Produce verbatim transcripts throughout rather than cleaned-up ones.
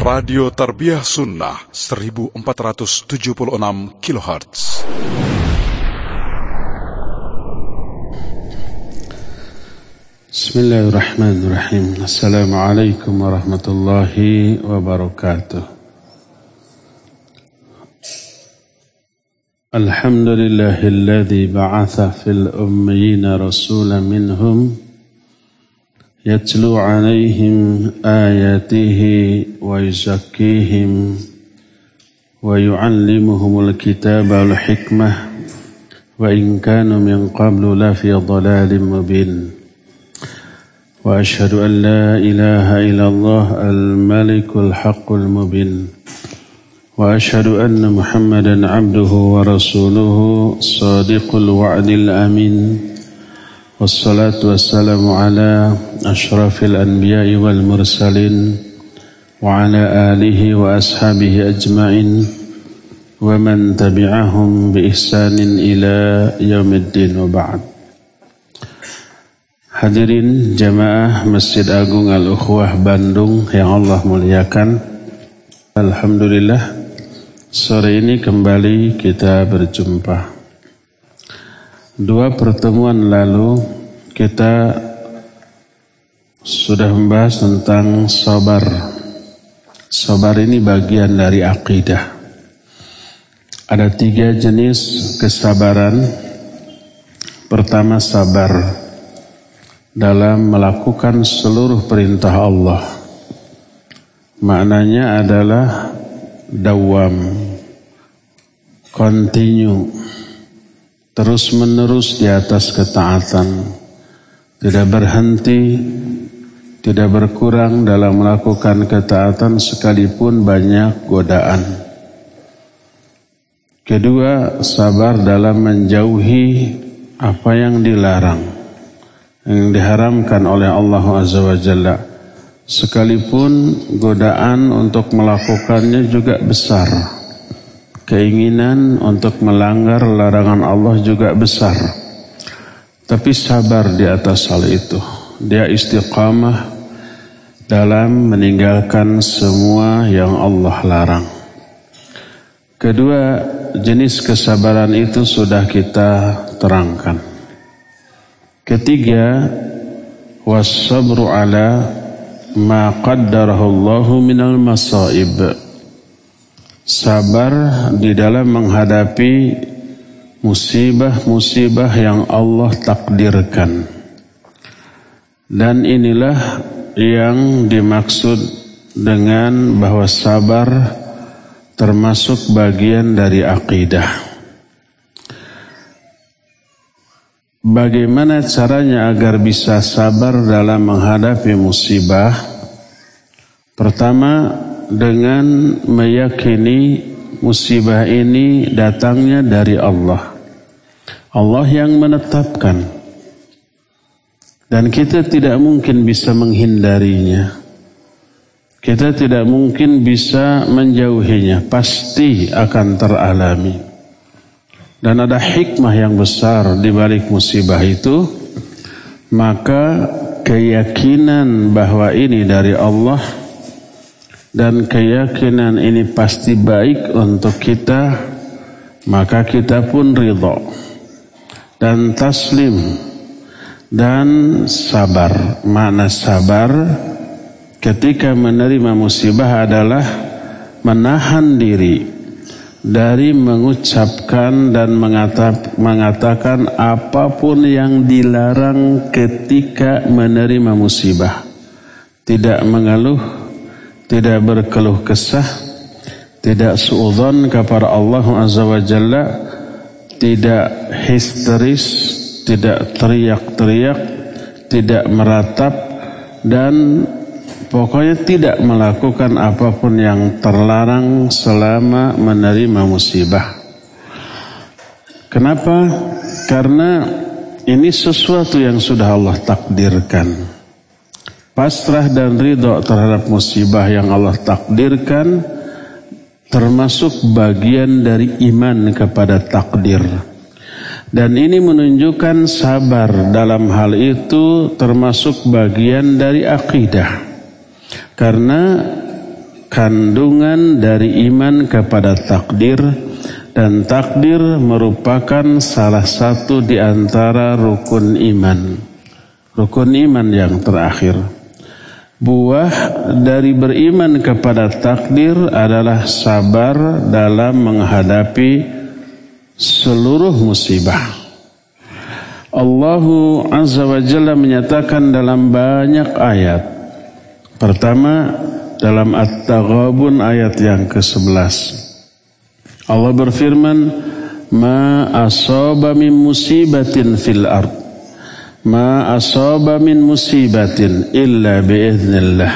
Radio Tarbiyah Sunnah seribu empat ratus tujuh puluh enam kilohertz. Bismillahirrahmanirrahim. Assalamualaikum warahmatullahi wabarakatuh. Alhamdulillahilladzi ba'atha fil ummiyina rasulan minhum يتلو عليهم آياته ويزكيهم ويعلمهم الكتاب والحكمة وإن كانوا من قبل لفي ضلال مبين وأشهد أن لا إله إلا الله الملك الحق المبين وأشهد أن محمدا عبده ورسوله صادق الوعد الأمين والصلاة والسلام على أشرف الأنبياء والمرسلين وعلى آله وأصحابه أجمعين ومن تبعهم بإحسان إلى يوم الدين وبعد. Hadirin jamaah Masjid Agung Al-Ukhwah Bandung yang Allah muliakan, alhamdulillah sore ini kembali kita berjumpa. Dua pertemuan lalu kita sudah membahas tentang sabar. Sabar ini bagian dari akidah. Ada tiga jenis kesabaran. Pertama, sabar dalam melakukan seluruh perintah Allah. Maknanya adalah dawam, continue, terus menerus di atas ketaatan, tidak berhenti, tidak berkurang dalam melakukan ketaatan sekalipun banyak godaan. Kedua, sabar dalam menjauhi apa yang dilarang, yang diharamkan oleh Allah Azza wa Jalla, sekalipun godaan untuk melakukannya juga besar. Keinginan untuk melanggar larangan Allah juga besar. Tapi sabar di atas hal itu. Dia istiqamah dalam meninggalkan semua yang Allah larang. Kedua jenis kesabaran itu sudah kita terangkan. Ketiga, was-sabru ala ma qaddarahu Allahu minal masaib. Sabar di dalam menghadapi musibah-musibah yang Allah takdirkan. Dan inilah yang dimaksud dengan bahwa sabar termasuk bagian dari akidah. Bagaimana caranya agar bisa sabar dalam menghadapi musibah? Pertama, dengan meyakini musibah ini datangnya dari Allah. Allah yang menetapkan. Dan kita tidak mungkin bisa menghindarinya. Kita tidak mungkin bisa menjauhinya. Pasti akan teralami. Dan ada hikmah yang besar di balik musibah itu. Maka keyakinan bahwa ini dari Allah dan keyakinan ini pasti baik untuk kita, maka kita pun ridha dan taslim dan sabar. Makna sabar ketika menerima musibah adalah menahan diri dari mengucapkan dan mengatakan apapun yang dilarang ketika menerima musibah. Tidak mengeluh, tidak berkeluh kesah, tidak suudzon kepada Allah Azza wa Jalla, tidak histeris, tidak teriak-teriak, tidak meratap, dan pokoknya tidak melakukan apapun yang terlarang selama menerima musibah. Kenapa? Karena ini sesuatu yang sudah Allah takdirkan. Pasrah dan ridha terhadap musibah yang Allah takdirkan termasuk bagian dari iman kepada takdir. Dan ini menunjukkan sabar dalam hal itu termasuk bagian dari akidah. Karena kandungan dari iman kepada takdir, dan takdir merupakan salah satu di antara rukun iman. Rukun iman yang terakhir. Buah dari beriman kepada takdir adalah sabar dalam menghadapi seluruh musibah. Allah Azza wa Jalla menyatakan dalam banyak ayat. Pertama dalam At-Taghabun ayat yang kesebelas. Allah berfirman, "Ma asaba min musibatin fil ard, ma asaba min musibatin illa biiznillah."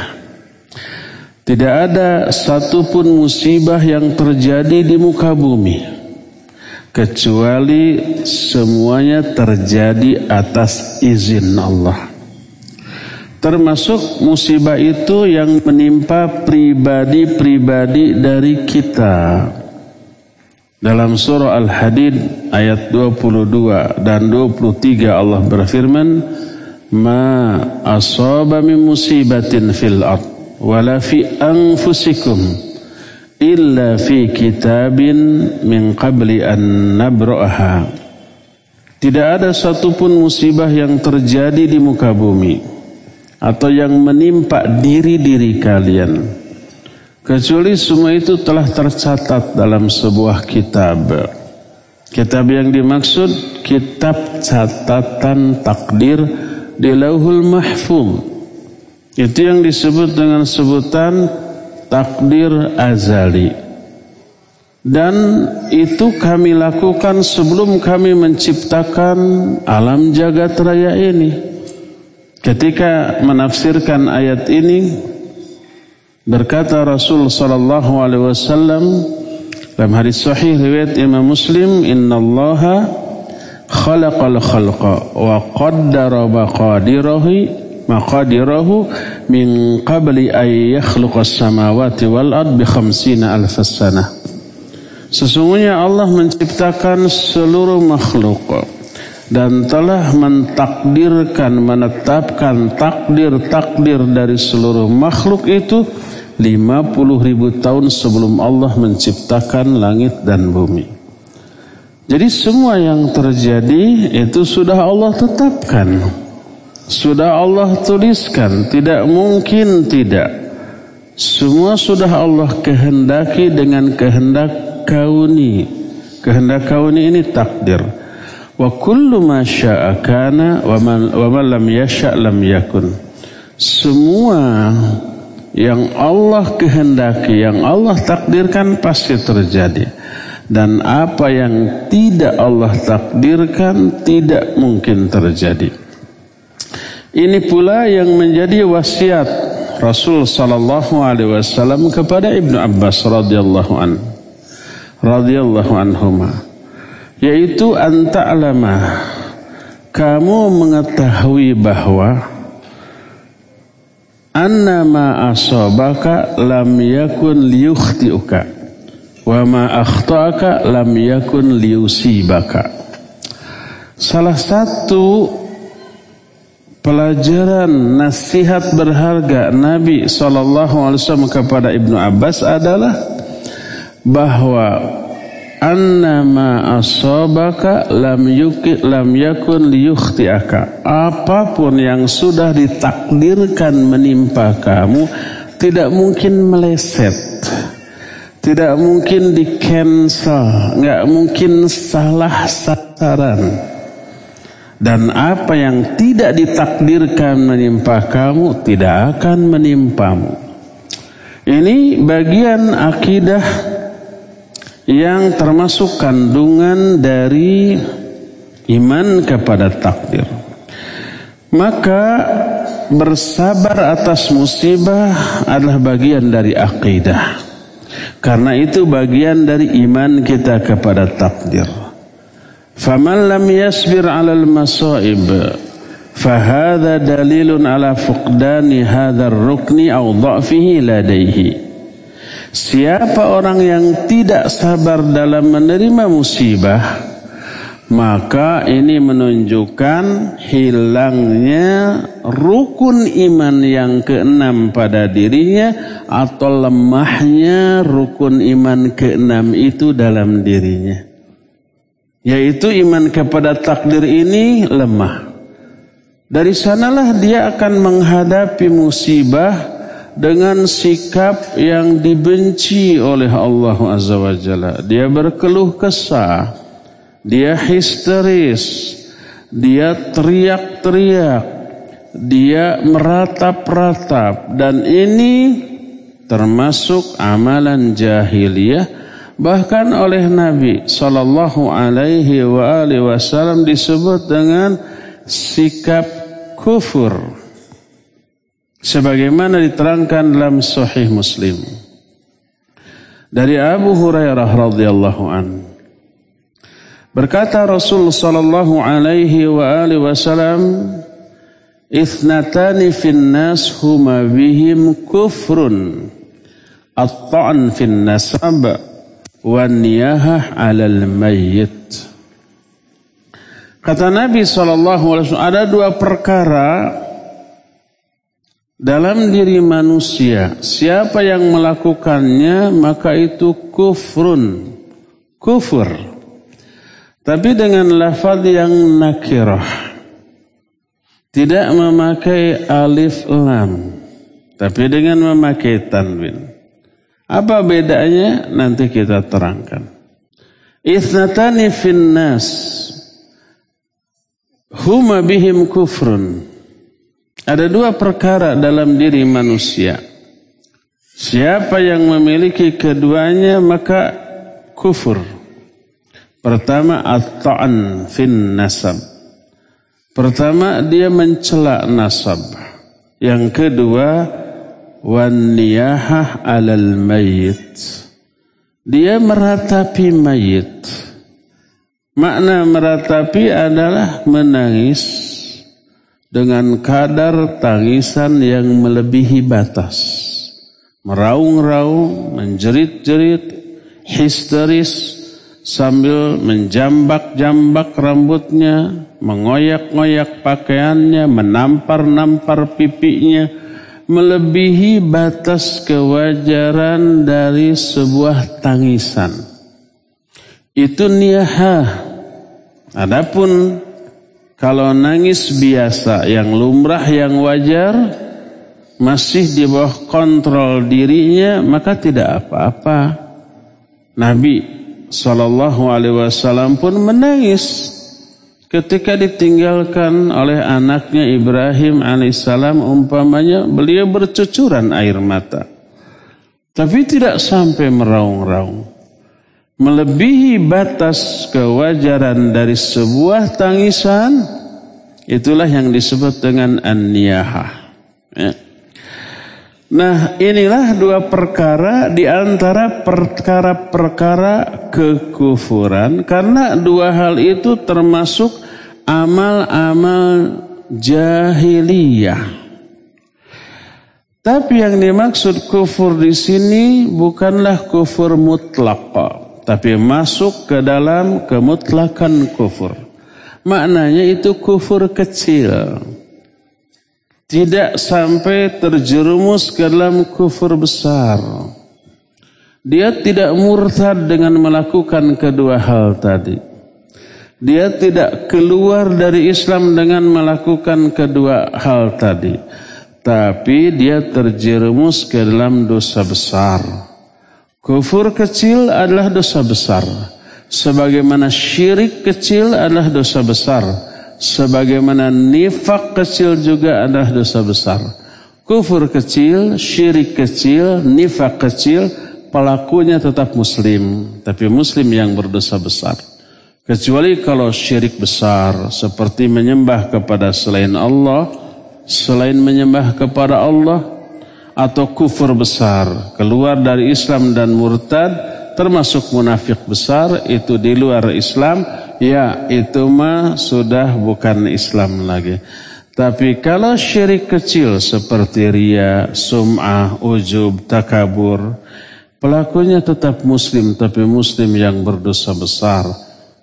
Tidak ada satupun musibah yang terjadi di muka bumi kecuali semuanya terjadi atas izin Allah. Termasuk musibah itu yang menimpa pribadi-pribadi dari kita. Dalam surah Al-Hadid ayat dua puluh dua dan dua puluh tiga Allah berfirman, "Ma asaba min musibatin fil ard wala fi anfusikum illa fi kitabin min qabli an nabra'aha." Tidak ada satupun musibah yang terjadi di muka bumi atau yang menimpa diri-diri kalian, kecuali semua itu telah tercatat dalam sebuah kitab. Kitab yang dimaksud kitab catatan takdir di Lauhul Mahfuz. Itu yang disebut dengan sebutan takdir azali. Dan itu kami lakukan sebelum kami menciptakan alam jagat raya ini. Ketika menafsirkan ayat ini, berkata Rasul sallallahu alaihi wasallam dalam hadis sahih riwayat Imam Muslim, "Innallaha khalaqal khalqa wa qaddara maqadirahu maqadirahu min qabli ay yakhluqas samawati wal ard bi khamsina alf sanah." Sesungguhnya Allah menciptakan seluruh makhluk dan telah mentakdirkan, menetapkan takdir-takdir dari seluruh makhluk itu lima puluh ribu tahun sebelum Allah menciptakan langit dan bumi. Jadi semua yang terjadi itu sudah Allah tetapkan, sudah Allah tuliskan, tidak mungkin tidak. Semua sudah Allah kehendaki dengan kehendak kauni. Kehendak kauni ini takdir. Wa kullu ma syaa kana wa man lam yasha lam yakun. Semua yang Allah kehendaki, yang Allah takdirkan pasti terjadi. Dan apa yang tidak Allah takdirkan tidak mungkin terjadi. Ini pula yang menjadi wasiat Rasul sallallahu alaihi wasallam kepada Ibnu Abbas radhiyallahu an radhiyallahu anhuma, yaitu anta'lama, kamu mengetahui bahwa anna ma asabaka lam yakun liyukhti'uka wa ma akhta'aka lam yakun liyusibaka. Salah satu pelajaran nasihat berharga Nabi sallallahu alaihi wasallam kepada Ibnu Abbas adalah bahwa annama asabaka lam yuki lam yakun liyukhti'aka. Apapun yang sudah ditakdirkan menimpa kamu tidak mungkin meleset, tidak mungkin di cancel, nggak mungkin salah sasaran. Dan apa yang tidak ditakdirkan menimpa kamu tidak akan menimpamu. Ini bagian akidah yang termasuk kandungan dari iman kepada takdir. Maka bersabar atas musibah adalah bagian dari akidah. Karena itu bagian dari iman kita kepada takdir. Faman lam yasbir 'alal masaib fahadha dalilun 'ala fuqdani hadzal rukni aw dha'fihi ladaihi. Siapa orang yang tidak sabar dalam menerima musibah, Maka ini menunjukkan hilangnya rukun iman yang keenam pada dirinya, atau lemahnya rukun iman keenam itu dalam dirinya. Yaitu iman kepada takdir ini lemah. Dari sanalah dia akan menghadapi musibah dengan sikap yang dibenci oleh Allah Azza wa Jalla. Dia berkeluh kesah, dia histeris, dia teriak-teriak, dia meratap-ratap, dan ini termasuk amalan jahiliyah. Bahkan oleh Nabi sallallahu alaihi wa alihi wasallam disebut dengan sikap kufur, sebagaimana diterangkan dalam Sahih Muslim dari Abu Hurairah radhiyallahu anhu. Berkata Rasul sallallahu alaihi wa alihi wasallam, "Ithnatani fin nas huma bihim kufrun, at-ta'n fin nasab wan niyahah 'alal mayyit." Kata Nabi shallallahu alaihi wasallam, ada dua perkara dalam diri manusia. Siapa yang melakukannya maka itu kufrun, kufur. Tapi dengan lafaz yang nakirah, tidak memakai alif lam, tapi dengan memakai tanwin. Apa bedanya? Nanti kita terangkan. Ithnatani fin nas huma bihim kufrun. Ada dua perkara dalam diri manusia. Siapa yang memiliki keduanya maka kufur. Pertama, at-ta'n fin nasab. Pertama, dia mencela nasab. Yang kedua, wan niyahah 'alal mayyit. Dia meratapi mayit. Makna meratapi adalah menangis dengan kadar tangisan yang melebihi batas. Meraung-raung, menjerit-jerit, histeris, sambil menjambak-jambak rambutnya, mengoyak-ngoyak pakaiannya, menampar-nampar pipinya, melebihi batas kewajaran dari sebuah tangisan. Itu niyahah. Adapun kalau nangis biasa yang lumrah yang wajar, masih di bawah kontrol dirinya, maka tidak apa-apa. Nabi sallallahu alaihi wasallam pun menangis ketika ditinggalkan oleh anaknya Ibrahim alaihissalam. Umpamanya beliau bercucuran air mata, tapi tidak sampai meraung-raung. Melebihi batas kewajaran dari sebuah tangisan, itulah yang disebut dengan an-niyahah. Ya. Nah, inilah dua perkara di antara perkara-perkara kekufuran, karena dua hal itu termasuk amal-amal jahiliyah. Tapi yang dimaksud kufur di sini bukanlah kufur mutlak, tapi masuk ke dalam kemutlakan kufur. Maknanya itu kufur kecil. Tidak sampai terjerumus ke dalam kufur besar. Dia tidak murtad dengan melakukan kedua hal tadi. Dia tidak keluar dari Islam dengan melakukan kedua hal tadi. Tapi dia terjerumus ke dalam dosa besar. Kufur kecil adalah dosa besar. Sebagaimana syirik kecil adalah dosa besar. Sebagaimana nifak kecil juga adalah dosa besar. Kufur kecil, syirik kecil, nifak kecil, pelakunya tetap muslim. Tapi muslim yang berdosa besar. Kecuali kalau syirik besar, seperti menyembah kepada selain Allah, selain menyembah kepada Allah, atau kufur besar, keluar dari Islam dan murtad, termasuk munafik besar, itu di luar Islam, ya itu mah sudah bukan Islam lagi. Tapi kalau syirik kecil seperti riya, sum'ah, ujub, takabur, pelakunya tetap muslim, tapi muslim yang berdosa besar.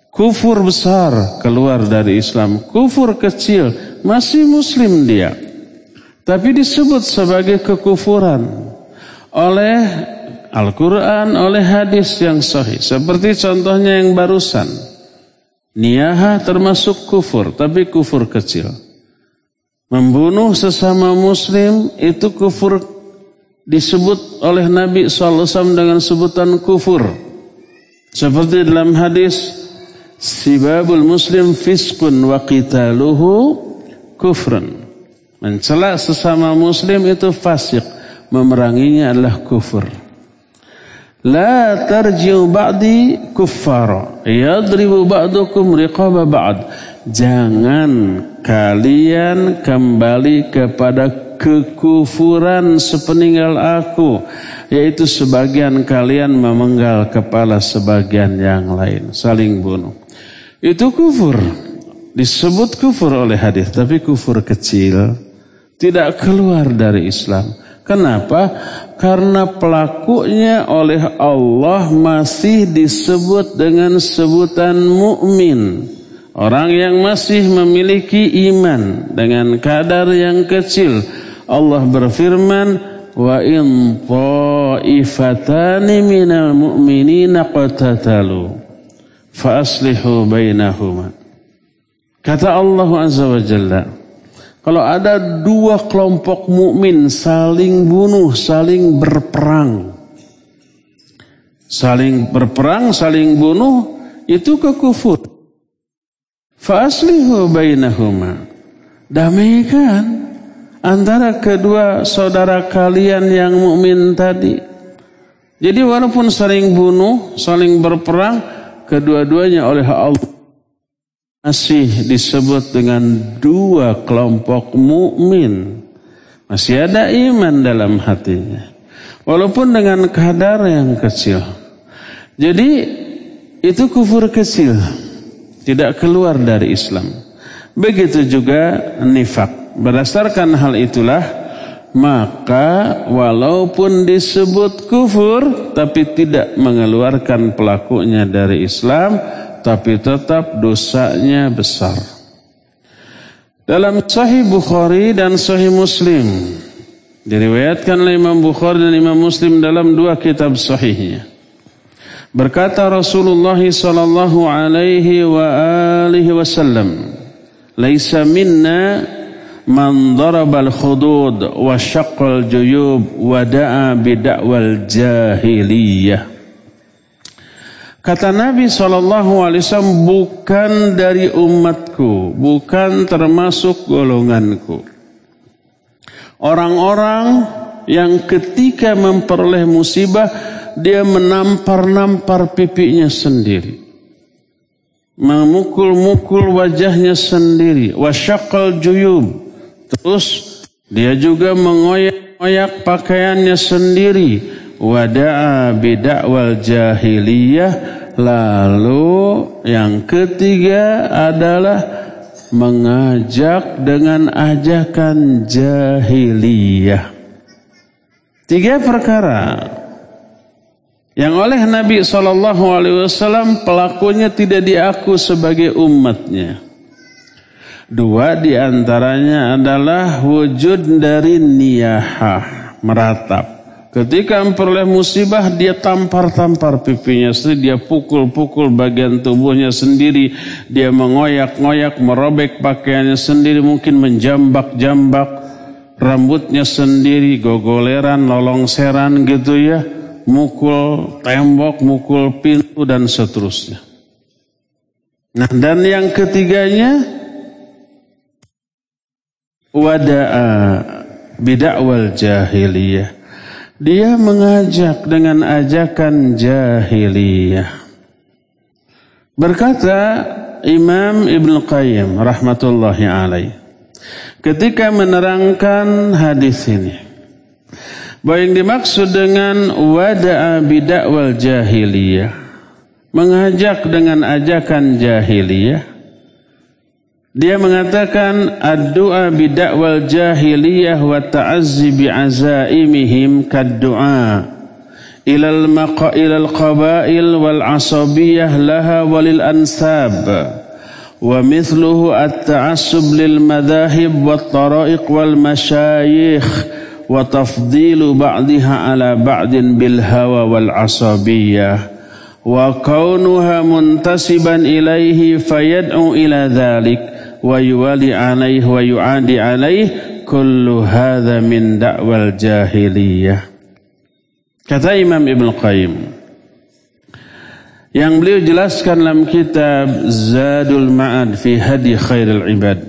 Kufur besar keluar dari Islam. Kufur kecil masih muslim dia. Tapi disebut sebagai kekufuran oleh Al-Quran, oleh hadis yang sahih. Seperti contohnya yang barusan. Niyahah termasuk kufur, tapi kufur kecil. Membunuh sesama muslim itu kufur, disebut oleh Nabi shallallahu alaihi wasallam dengan sebutan kufur. Seperti dalam hadis, sibabul muslim fiskun wa qitaluhu kufrun. Mencela sesama muslim itu fasik, memeranginya adalah kufur. La tarji'u ba'di kuffara yadribu ba'dukum riqaba ba'd. Jangan kalian kembali kepada kekufuran sepeninggal aku, yaitu sebagian kalian memenggal kepala sebagian yang lain, saling bunuh. Itu kufur, disebut kufur oleh hadis, tapi kufur kecil, tidak keluar dari Islam. Kenapa? Karena pelakunya oleh Allah masih disebut dengan sebutan mukmin. Orang yang masih memiliki iman dengan kadar yang kecil. Allah berfirman, wa in ta'ifatani minal mu'minina qatatalu fa aslihu bainahuma. Kata Allah Azza wa Jalla, kalau ada dua kelompok mukmin saling bunuh, saling berperang. Saling berperang, saling bunuh, itu kekufur. Fa aslihu bainahuma. Damaikan antara kedua saudara kalian yang mukmin tadi. Jadi walaupun saling bunuh, saling berperang, kedua-duanya oleh Allah masih disebut dengan dua kelompok mukmin. Masih ada iman dalam hatinya. Walaupun dengan kadar yang kecil. Jadi itu kufur kecil. Tidak keluar dari Islam. Begitu juga nifak. Berdasarkan hal itulah, maka walaupun disebut kufur, tapi tidak mengeluarkan pelakunya dari Islam, tapi tetap dosanya besar. Dalam Sahih Bukhari dan Sahih Muslim, diriwayatkan oleh Imam Bukhari dan Imam Muslim dalam dua kitab sahihnya. Berkata Rasulullah sallallahu alaihi wa alihi wasallam, "Laisa minna man darabal khudud wa syaqqal juyub wa da'a bid'awal jahiliyah." Kata Nabi shallallahu alaihi wasallam, bukan dari umatku, bukan termasuk golonganku. Orang-orang yang ketika memperoleh musibah, dia menampar-nampar pipinya sendiri. Memukul-mukul wajahnya sendiri. Wasyaqqal juyub. Terus dia juga mengoyak-oyak pakaiannya sendiri. Wada'a bid'awal jahiliyah. Lalu yang ketiga adalah mengajak dengan ajakan jahiliyah. Tiga perkara yang oleh Nabi shallallahu alaihi wasallam pelakunya tidak diaku sebagai umatnya. Dua diantaranya adalah wujud dari niyahah, meratap. Ketika memperoleh musibah, dia tampar-tampar pipinya sendiri, dia pukul-pukul bagian tubuhnya sendiri, dia mengoyak-ngoyak, merobek pakaiannya sendiri, mungkin menjambak-jambak rambutnya sendiri, gogoleran, lolongseran gitu ya, mukul tembok, mukul pintu dan seterusnya. Nah, dan yang ketiganya wada'a bid'awal jahiliyah. Dia mengajak dengan ajakan jahiliyah. Berkata Imam Ibn Qayyim rahmatullahi alaih ketika menerangkan hadis ini, bahwa yang dimaksud dengan wada'a bid'awal jahiliyah, mengajak dengan ajakan jahiliyah, dia mengatakan ad-du'a bid'awal jahiliyah wa ta'azzi bi'azaimihim kad-du'a ilal maqa ilal qabail wal asabiyah laha walil ansab wa mithluhu at-ta'assub lil madahib wat tara'iq wal masyayikh wa tafdilu ba'diha ala ba'din bil hawa wal asabiyah wa kaunuha muntasiban ilaihi fayad'u ila dhalik wa yuwali alaihi wa yu'adi alaihi kullu hadha min da'wal jahiliyah. Kata Imam Ibnu Qayyim yang beliau jelaskan dalam kitab Zadul Ma'ad fi Hadi Khairil Ibad.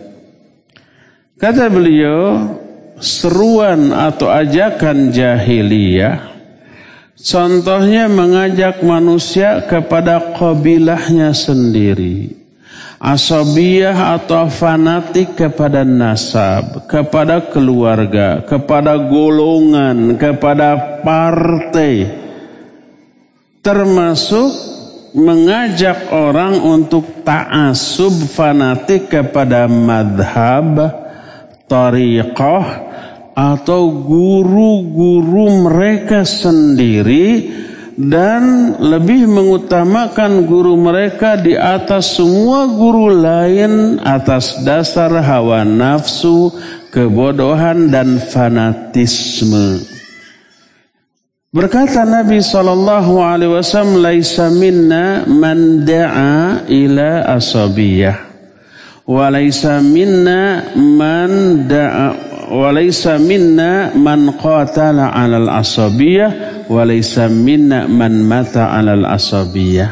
Kata beliau, seruan atau ajakan jahiliyah contohnya mengajak manusia kepada qabilahnya sendiri. Asabiyah atau fanatik kepada nasab, kepada keluarga, kepada golongan, kepada partai. Termasuk mengajak orang untuk ta'assub fanatik kepada madhab, tariqah, atau guru-guru mereka sendiri, dan lebih mengutamakan guru mereka di atas semua guru lain atas dasar hawa nafsu, kebodohan dan fanatisme. Berkata Nabi sallallahu alaihi wasallam, "Laisa minna man da'a ila asabiyah, wa laisa minna man da'a walaysa minna man qatala 'alal asabiyah walaysa minna man mata 'alal asabiyah."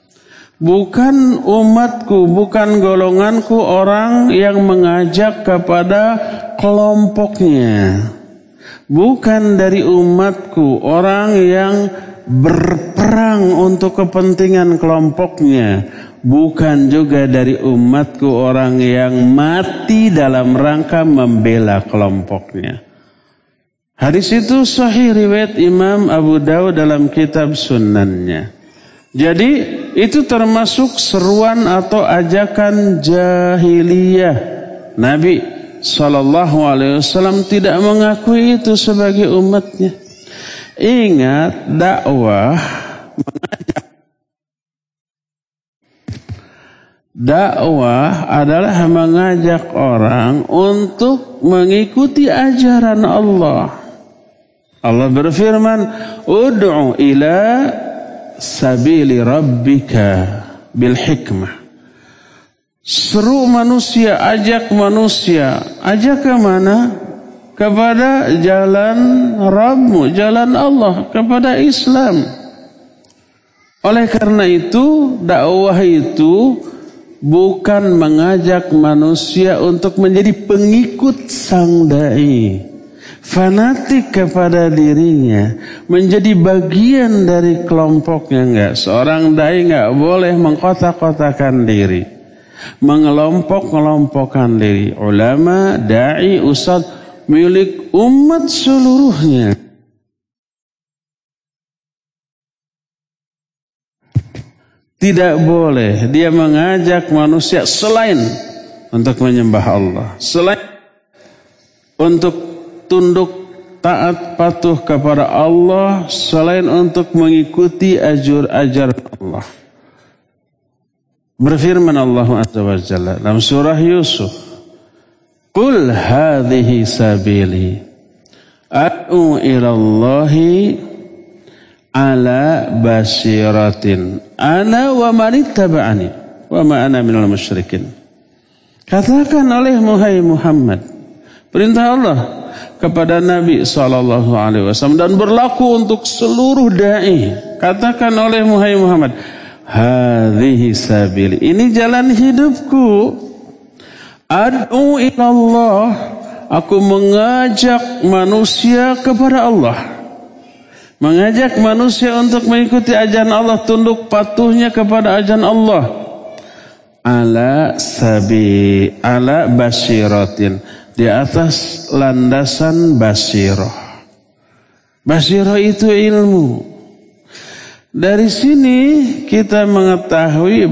Bukan umatku, bukan golonganku orang yang mengajak kepada kelompoknya. Bukan dari umatku orang yang berperang untuk kepentingan kelompoknya. Bukan juga dari umatku orang yang mati dalam rangka membela kelompoknya. Hadis itu sahih riwayat Imam Abu Dawud dalam kitab Sunannya. Jadi itu termasuk seruan atau ajakan jahiliyah. Nabi sallallahu alaihi wasallam tidak mengakui itu sebagai umatnya. Ingat, dakwah mengajak Dakwah adalah mengajak orang untuk mengikuti ajaran Allah. Allah berfirman, "Ud'u ila sabili rabbika bil hikmah." Seru manusia, ajak manusia. Ajak ke mana? Kepada jalan Rabbmu, jalan Allah, kepada Islam. Oleh karena itu, dakwah itu bukan mengajak manusia untuk menjadi pengikut sang dai, fanatik kepada dirinya, menjadi bagian dari kelompoknya. Enggak, seorang dai enggak boleh mengkotak-kotakan diri, mengelompok-kelompokkan diri. Ulama, dai, ustaz milik umat seluruhnya. Tidak boleh dia mengajak manusia selain untuk menyembah Allah, selain untuk tunduk taat patuh kepada Allah, selain untuk mengikuti ajur-ajar Allah. Berfirman Allah Azza wa Jalla dalam surah Yusuf, "Qul hadhihi sabili ad'u ila Allahi ala basiratin ana wa man ittaba'ani wa ma ana minal musyrikin." Katakan oleh Muhammad, perintah Allah kepada Nabi sallallahu alaihi wasallam dan berlaku untuk seluruh dai. Katakan oleh Muhammad, hadhihi sabili, ini jalan hidupku. Ad'u ila Allah, aku mengajak manusia kepada Allah. Mengajak manusia untuk mengikuti ajaran Allah, tunduk patuhnya kepada ajaran Allah. Ala sabi, ala basiratin, di atas landasan basirah. Basirah itu ilmu. Dari sini kita mengetahui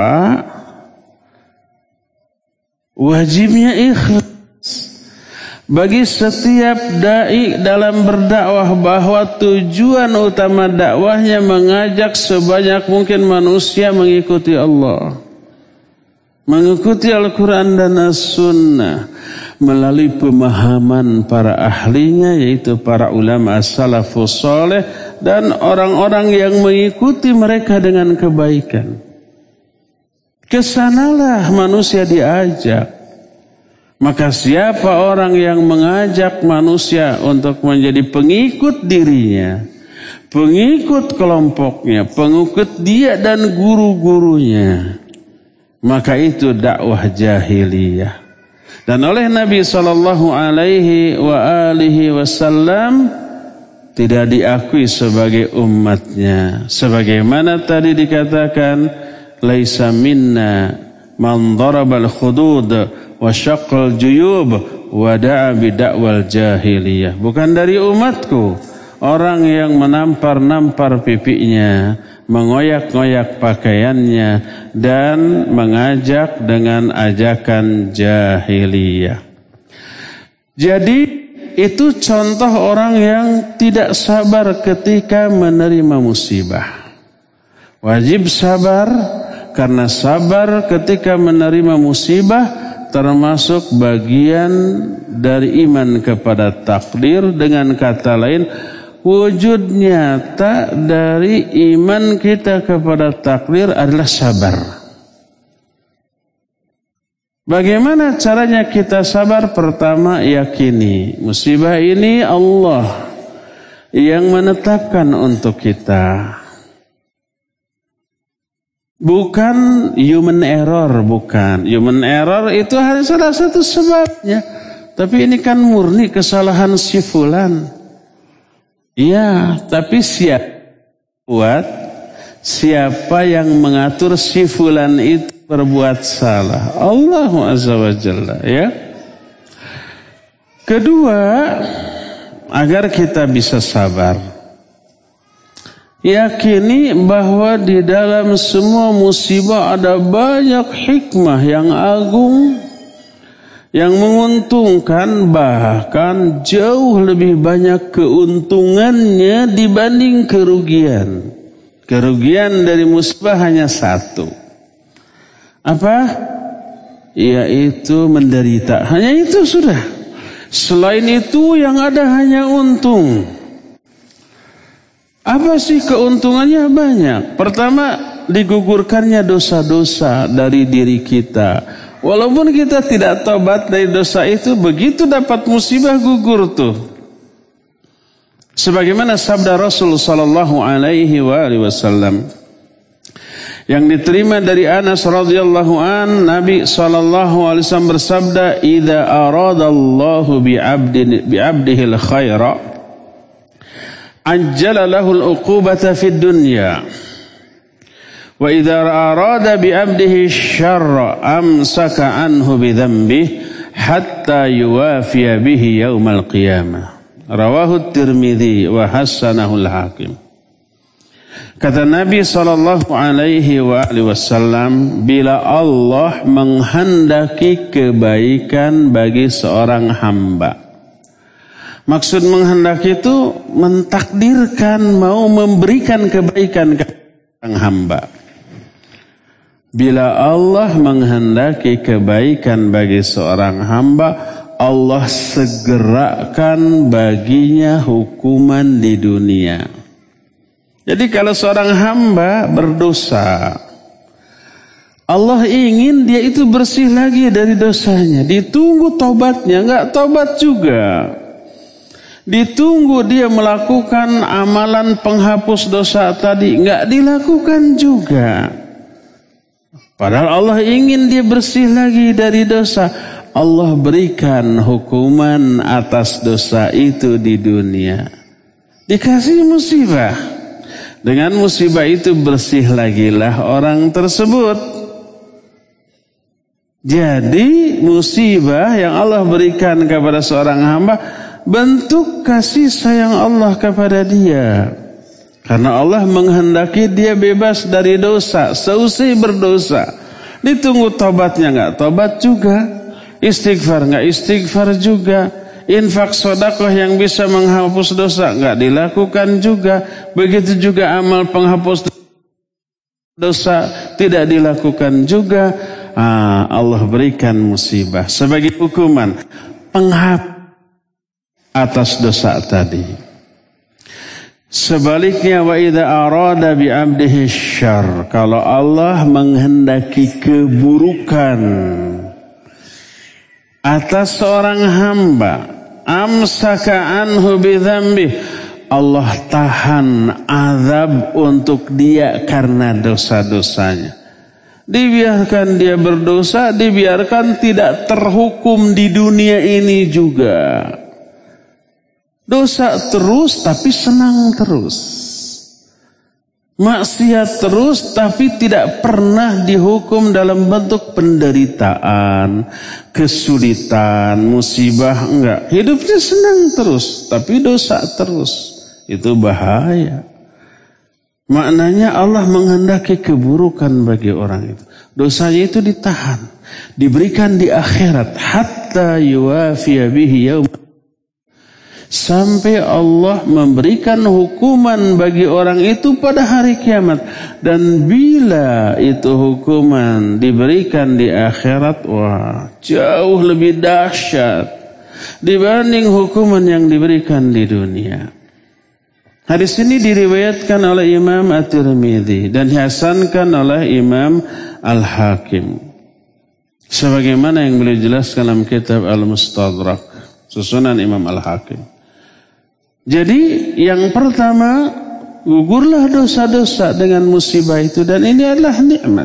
bahwa wajibnya ikhlas. Bagi setiap dai dalam berdakwah bahwa tujuan utama dakwahnya mengajak sebanyak mungkin manusia mengikuti Allah, mengikuti Al-Quran dan As-Sunnah melalui pemahaman para ahlinya, yaitu para ulama as-salafus saleh dan orang-orang yang mengikuti mereka dengan kebaikan. Kesanalah manusia diajak. Maka siapa orang yang mengajak manusia untuk menjadi pengikut dirinya, pengikut kelompoknya, pengikut dia dan guru-gurunya, maka itu dakwah jahiliyah. Dan oleh Nabi sallallahu alaihi wa alihi wasallam tidak diakui sebagai umatnya. Sebagaimana tadi dikatakan, laisa minna man darabal khudud wa syaqqal juyub wa da'a bidakwal jahiliyah. Bukan dari umatku orang yang menampar-nampar pipinya, mengoyak-ngoyak pakaiannya dan mengajak dengan ajakan jahiliyah. Jadi itu contoh orang yang tidak sabar ketika menerima musibah. Wajib sabar, karena sabar ketika menerima musibah termasuk bagian dari iman kepada takdir. Dengan kata lain, wujud nyata dari iman kita kepada takdir adalah sabar. Bagaimana caranya kita sabar? Pertama, yakini musibah ini Allah yang menetapkan untuk kita. Bukan human error, bukan. Human error itu hanya salah satu sebabnya. Tapi ini kan murni kesalahan si fulan. Iya, tapi siapa buat? Siapa yang mengatur si fulan itu berbuat salah? Allah Azza wa Jalla, ya. Kedua, agar kita bisa sabar, yakini bahwa di dalam semua musibah ada banyak hikmah yang agung, yang menguntungkan, bahkan jauh lebih banyak keuntungannya dibanding kerugian. Kerugian dari musibah hanya satu. Apa? Yaitu menderita. Hanya itu sudah. Selain itu yang ada hanya untung. Apa sih keuntungannya? Banyak. Pertama, digugurkannya dosa-dosa dari diri kita. Walaupun kita tidak tobat dari dosa itu, begitu dapat musibah gugur tuh. Sebagaimana sabda Rasul sallallahu alaihi wasallam yang diterima dari Anas radhiyallahu an, Nabi sallallahu alaihi wasallam bersabda, "Idza aradallahu bi'abdin bi'abdihil khaira ajjala lahul uqubata fid dunya wa idza arada bi 'abdihi syarra amsaka anhu bi dhanbihi hatta yuwafiya bihi yaumal qiyamah." Rawahu Tirmidzi wa hasanahu al-Hakim. Kata Nabi sallallahu alaihi wasallam, bila Allah menghendaki kebaikan bagi seorang hamba, maksud menghendaki itu mentakdirkan, mau memberikan kebaikan kepada seorang hamba. Bila Allah menghendaki kebaikan bagi seorang hamba, Allah segerakan baginya hukuman di dunia. Jadi kalau seorang hamba berdosa, Allah ingin dia itu bersih lagi dari dosanya. Ditunggu tobatnya, enggak tobat juga. Ditunggu dia melakukan amalan penghapus dosa tadi, enggak dilakukan juga. Padahal Allah ingin dia bersih lagi dari dosa. Allah berikan hukuman atas dosa itu di dunia. Dikasih musibah. Dengan musibah itu bersih lagilah orang tersebut. Jadi musibah yang Allah berikan kepada seorang hamba bentuk kasih sayang Allah kepada dia. Karena Allah menghendaki dia bebas dari dosa, seusai berdosa. Ditunggu tobatnya, enggak tobat juga. Istighfar enggak istighfar juga. Infak sedekah yang bisa menghapus dosa enggak dilakukan juga. Begitu juga amal penghapus dosa tidak dilakukan juga. Ah, Allah berikan musibah sebagai hukuman penghapus atas dosa tadi. Sebaliknya, wa idza arada bi 'abdihi syarr, kalau Allah menghendaki keburukan atas seorang hamba, amsaka anhu bidzambi, Allah tahan azab untuk dia karena dosa-dosanya. Dibiarkan dia berdosa, dibiarkan tidak terhukum di dunia ini juga. Dosa terus tapi senang terus. Maksiat terus tapi tidak pernah dihukum dalam bentuk penderitaan, kesulitan, musibah, enggak. Hidupnya senang terus tapi dosa terus. Itu bahaya. Maknanya Allah menghendaki keburukan bagi orang itu. Dosanya itu ditahan, diberikan di akhirat hatta yuwafiya bihi yaum, sampai Allah memberikan hukuman bagi orang itu pada hari kiamat. Dan bila itu hukuman diberikan di akhirat, wah, jauh lebih dahsyat dibanding hukuman yang diberikan di dunia. Hadis ini diriwayatkan oleh Imam At-Tirmidzi dan dihasankan oleh Imam Al-Hakim, sebagaimana yang beliau jelaskan dalam kitab Al-Mustadrak, susunan Imam Al-Hakim. Jadi yang pertama, gugurlah dosa-dosa dengan musibah itu, dan ini adalah nikmat.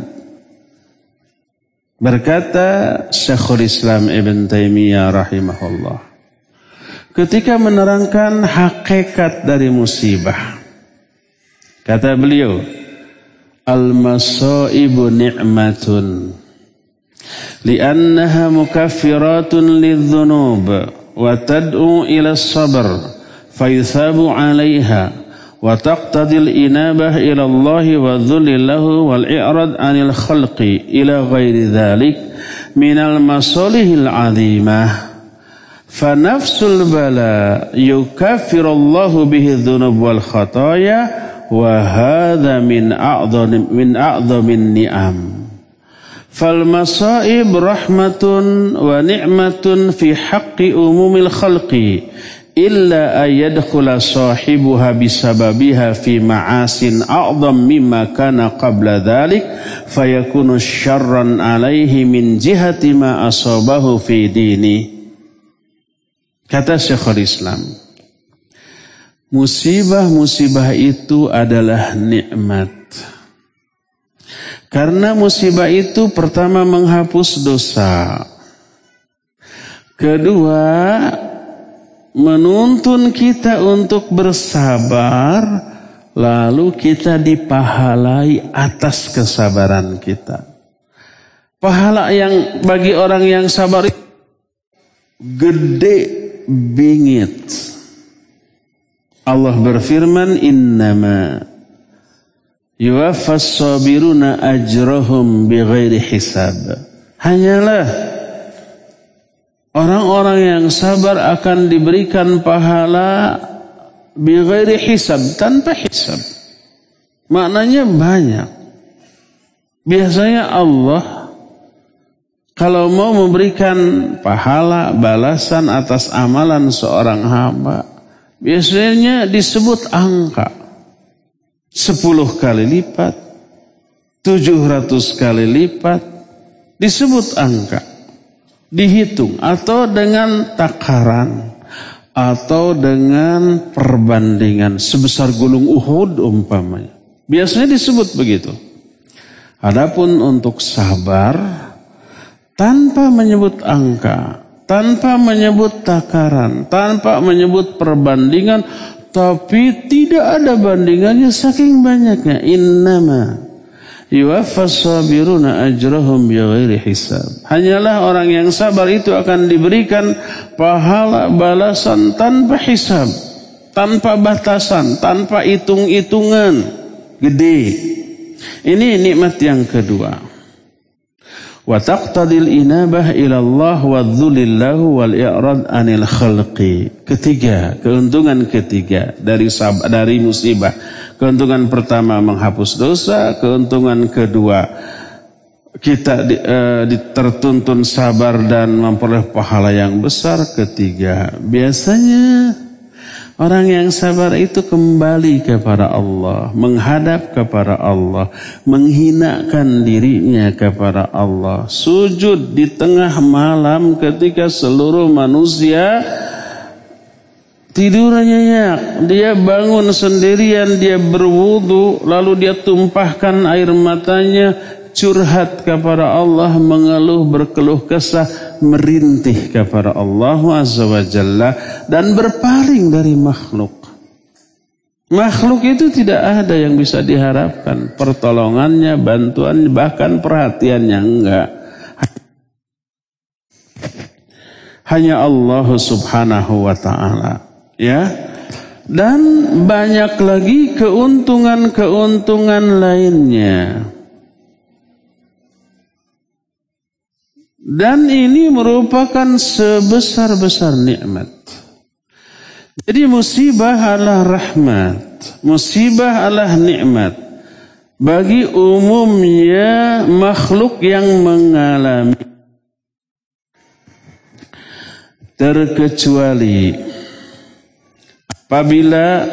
Berkata Syekhul Islam Ibn Taimiyah rahimahullah ketika menerangkan hakikat dari musibah, kata beliau, al-masaibu ni'matun li'annaha mukaffiratun lidh-dhunub wa tad'u ila as-sabr fayuthabu 'alayha wa taqtadi al-inabah ila Allah wa dhulli lahu wal i'rad 'anil khalqi ila ghairi dhalik min al-masalihil 'azimah. Fanafsul bala yukaffirullahu bihi dhunub wal khataya wa hadha min a'dham min a'dhamin ni'am. Fal masaib rahmatun wa ni'matun fi haqqi umumil khalqi illa ayadkhula sahibuha bisababiha fi ma'asin a'dham mimma kana qabla dhalik fayakunu syarran alaihi min jihati ma asabahu fi dini. Kata Syekhul Islam, musibah-musibah itu adalah nikmat. Karena musibah itu pertama menghapus dosa, kedua menuntun kita untuk bersabar, lalu kita dipahalai atas kesabaran kita. Pahala yang bagi orang yang sabar gede, bingit. Allah berfirman, innama yuwaffas sabiruna ajrahum bighairi hisab. Hanyalah orang-orang yang sabar akan diberikan pahala bighairi hisab, tanpa hisab. Maknanya banyak. Biasanya Allah kalau mau memberikan pahala balasan atas amalan seorang hamba, biasanya disebut angka. Sepuluh kali lipat, tujuh ratus kali lipat, disebut angka. Dihitung atau dengan takaran, atau dengan perbandingan sebesar gunung Uhud umpamanya. Biasanya disebut begitu. Adapun untuk sabar, tanpa menyebut angka, tanpa menyebut takaran, tanpa menyebut perbandingan, tapi tidak ada bandingannya saking banyaknya. Innama yuwaffas sabiruna ajrahum bighairi hisab. Hanyalah orang yang sabar itu akan diberikan pahala balasan tanpa hisab, tanpa batasan, tanpa hitung-hitungan. Gede. Ini nikmat yang kedua. Wa taqtadil inabah ila Allah wa dzulillahu wal i'rad anil khalqi. Ketiga, keuntungan ketiga dari sab- dari musibah. Keuntungan pertama menghapus dosa, keuntungan kedua kita di, uh, tertuntun sabar dan memperoleh pahala yang besar. Ketiga, biasanya orang yang sabar itu kembali kepada Allah, menghadap kepada Allah, menghinakan dirinya kepada Allah, sujud di tengah malam ketika seluruh manusia tidur nyenyak, dia bangun sendirian, dia berwudu, lalu dia tumpahkan air matanya, curhat kepada Allah, mengeluh, berkeluh kesah, merintih kepada Allah Azza wa Jalla, dan berpaling dari makhluk. Makhluk itu tidak ada yang bisa diharapkan pertolongannya, bantuannya, bahkan perhatiannya, enggak. Hanya Allah Subhanahu wa ta'ala, ya. Dan banyak lagi keuntungan-keuntungan lainnya. Dan ini merupakan sebesar-besar nikmat. Jadi musibah adalah rahmat, musibah adalah nikmat bagi umumnya makhluk yang mengalami, terkecuali apabila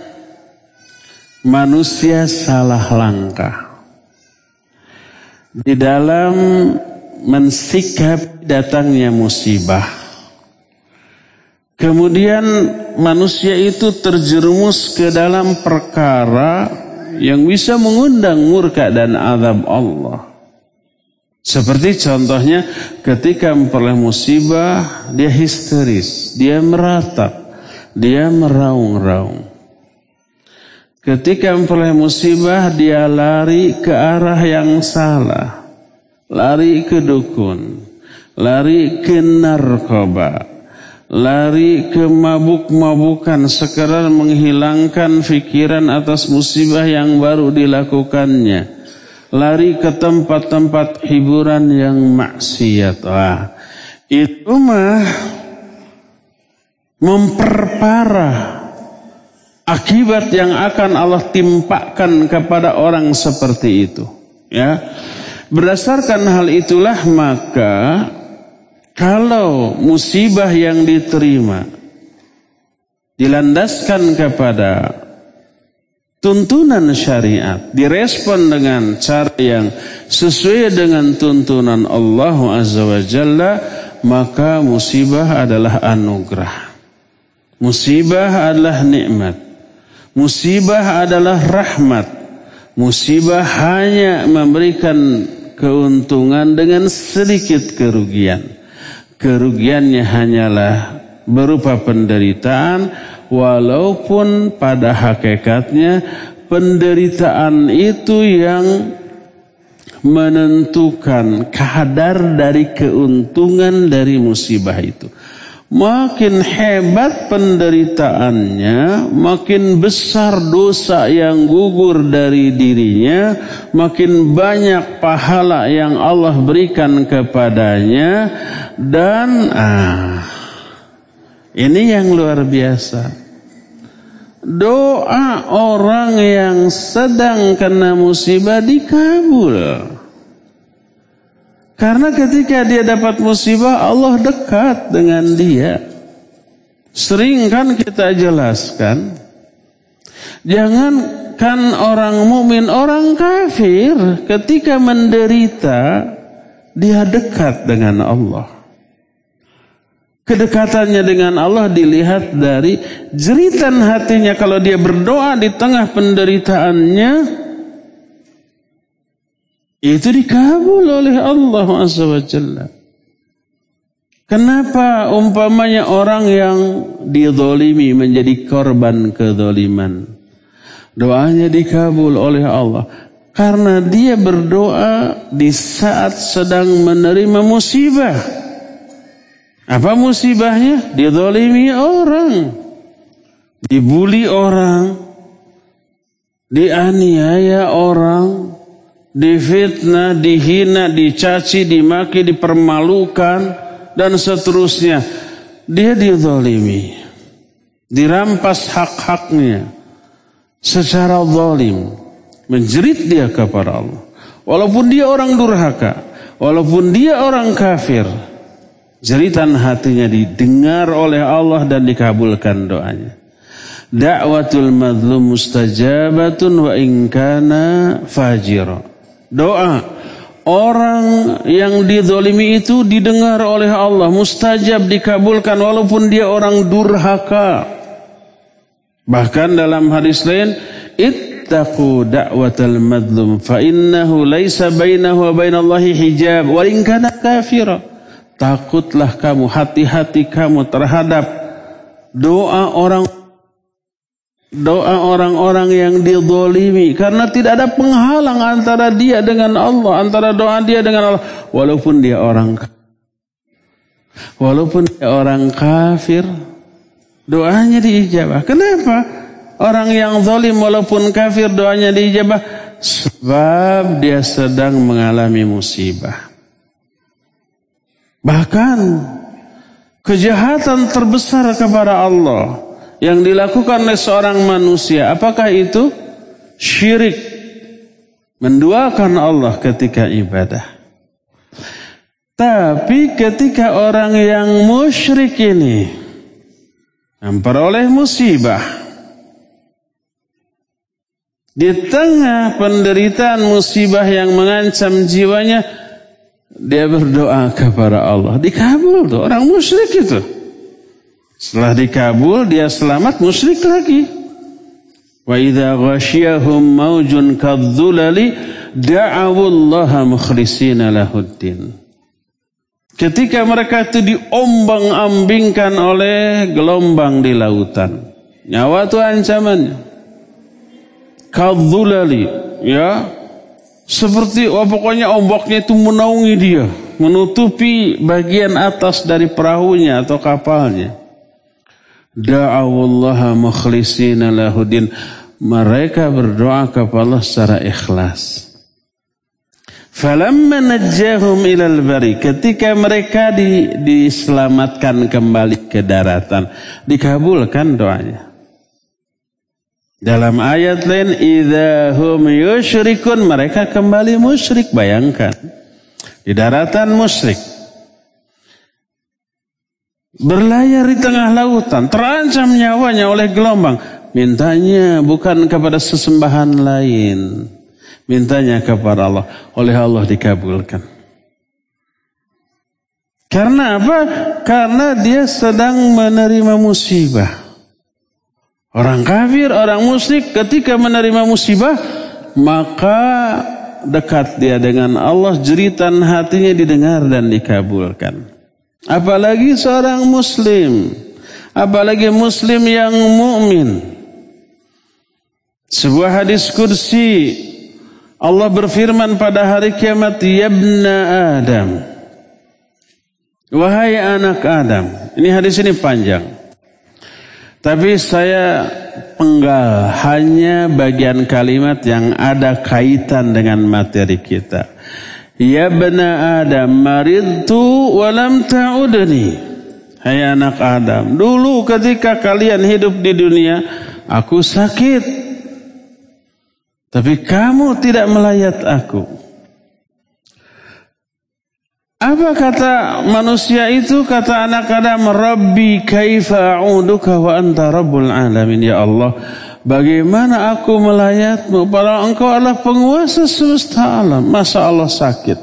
manusia salah langkah di dalam mensikap datangnya musibah. Kemudian manusia itu terjerumus ke dalam perkara yang bisa mengundang murka dan azab Allah. Seperti contohnya ketika memperoleh musibah, dia histeris, dia meratap, dia meraung-raung. Ketika memperoleh musibah, dia lari ke arah yang salah. Lari ke dukun, lari ke narkoba, lari ke mabuk-mabukan, sekedar menghilangkan fikiran atas musibah yang baru dilakukannya, lari ke tempat-tempat hiburan yang maksiat. Wah, itu mah memperparah akibat yang akan Allah timpakan kepada orang seperti itu, ya. Berdasarkan hal itulah maka kalau musibah yang diterima dilandaskan kepada tuntunan syariat, direspon dengan cara yang sesuai dengan tuntunan Allah Azza wa Jalla, maka musibah adalah anugerah. Musibah adalah nikmat. Musibah adalah rahmat. Musibah hanya memberikan keuntungan dengan sedikit kerugian. Kerugiannya hanyalah berupa penderitaan, walaupun pada hakikatnya penderitaan itu yang menentukan kadar dari keuntungan dari musibah itu. Makin hebat penderitaannya, makin besar dosa yang gugur dari dirinya, makin banyak pahala yang Allah berikan kepadanya. Dan ah, ini yang luar biasa. Doa orang yang sedang kena musibah dikabul. Karena ketika dia dapat musibah, Allah dekat dengan dia. Sering kan kita jelaskan, jangankan orang mukmin, orang kafir ketika menderita, dia dekat dengan Allah. Kedekatannya dengan Allah dilihat dari jeritan hatinya. Kalau dia berdoa di tengah penderitaannya, itu dikabul oleh Allah Azza wa Jalla. Kenapa umpamanya orang yang dizalimi menjadi korban kezaliman, doanya dikabul oleh Allah? Karena dia berdoa di saat sedang menerima musibah. Apa musibahnya? Dizalimi orang, dibuli orang, dianiaya orang, difitnah, dihina, dicaci, dimaki, dipermalukan, dan seterusnya. Dia dizalimi, dirampas hak-haknya secara zalim, menjerit dia kepada Allah. Walaupun dia orang durhaka, walaupun dia orang kafir, jeritan hatinya didengar oleh Allah dan dikabulkan doanya. Da'watul mazlum mustajabatun wa in kana fajira. Doa orang yang dizalimi itu didengar oleh Allah, mustajab, dikabulkan walaupun dia orang durhaka. Bahkan dalam hadis lain, ittaqu da'watal mazlum fa innahu laisa bainahu wa bainallahi hijab wa in kana kafira. Takutlah kamu, hati-hati kamu terhadap doa orang doa orang-orang yang dizalimi, karena tidak ada penghalang antara dia dengan Allah, antara doa dia dengan Allah, walaupun dia orang walaupun dia orang kafir, doanya diijabah. Kenapa orang yang zalim walaupun kafir doanya diijabah? Sebab dia sedang mengalami musibah. Bahkan kejahatan terbesar kepada Allah yang dilakukan oleh seorang manusia, apakah itu? Syirik, menduakan Allah ketika ibadah. Tapi ketika orang yang musyrik ini memperoleh musibah, di tengah penderitaan musibah yang mengancam jiwanya, dia berdoa kepada Allah, dikabul tuh orang musyrik itu. Setelah dikabul, dia selamat, musyrik lagi. Wa idza ghasyiyahum maujun kadzulali da'awullaha mukhlishina lahuddin. Ketika mereka itu diombang-ambingkan oleh gelombang di lautan, nyawa itu ancamannya. Kadzulali, ya, seperti oh, pokoknya ombaknya itu menaungi dia, menutupi bagian atas dari perahunya atau kapalnya. Da'awullaha mukhlishina lahuddin. Mereka berdoa kepada Allah secara ikhlas. Falamma najjahum ilal bari, ketika mereka di, diselamatkan kembali ke daratan, dikabulkan doanya. Dalam ayat lain, idza hum yusyrikun, mereka kembali musyrik. Bayangkan, di daratan musyrik, berlayar di tengah lautan, terancam nyawanya oleh gelombang. Mintanya bukan kepada sesembahan lain, mintanya kepada Allah. Oleh Allah dikabulkan. Karena apa? Karena dia sedang menerima musibah. Orang kafir, orang musyrik ketika menerima musibah, maka dekat dia dengan Allah, jeritan hatinya didengar dan dikabulkan. Apalagi seorang muslim, apalagi muslim yang mukmin. Sebuah hadis kursi, Allah berfirman pada hari kiamat, ya ibna Adam, wahai anak Adam. Ini hadis ini panjang, tapi saya penggal hanya bagian kalimat yang ada kaitan dengan materi kita. Ya bana Adam, maridtu walam ta'udni. Hai anak Adam, dulu ketika kalian hidup di dunia, aku sakit, tapi kamu tidak melayat aku. Apa kata manusia itu? Kata anak Adam, Rabbi kaifa a'uduka wa anta rabbul alamin. Ya Allah, bagaimana aku melayatmu padahal engkau adalah penguasa semesta alam. Masa Allah sakit?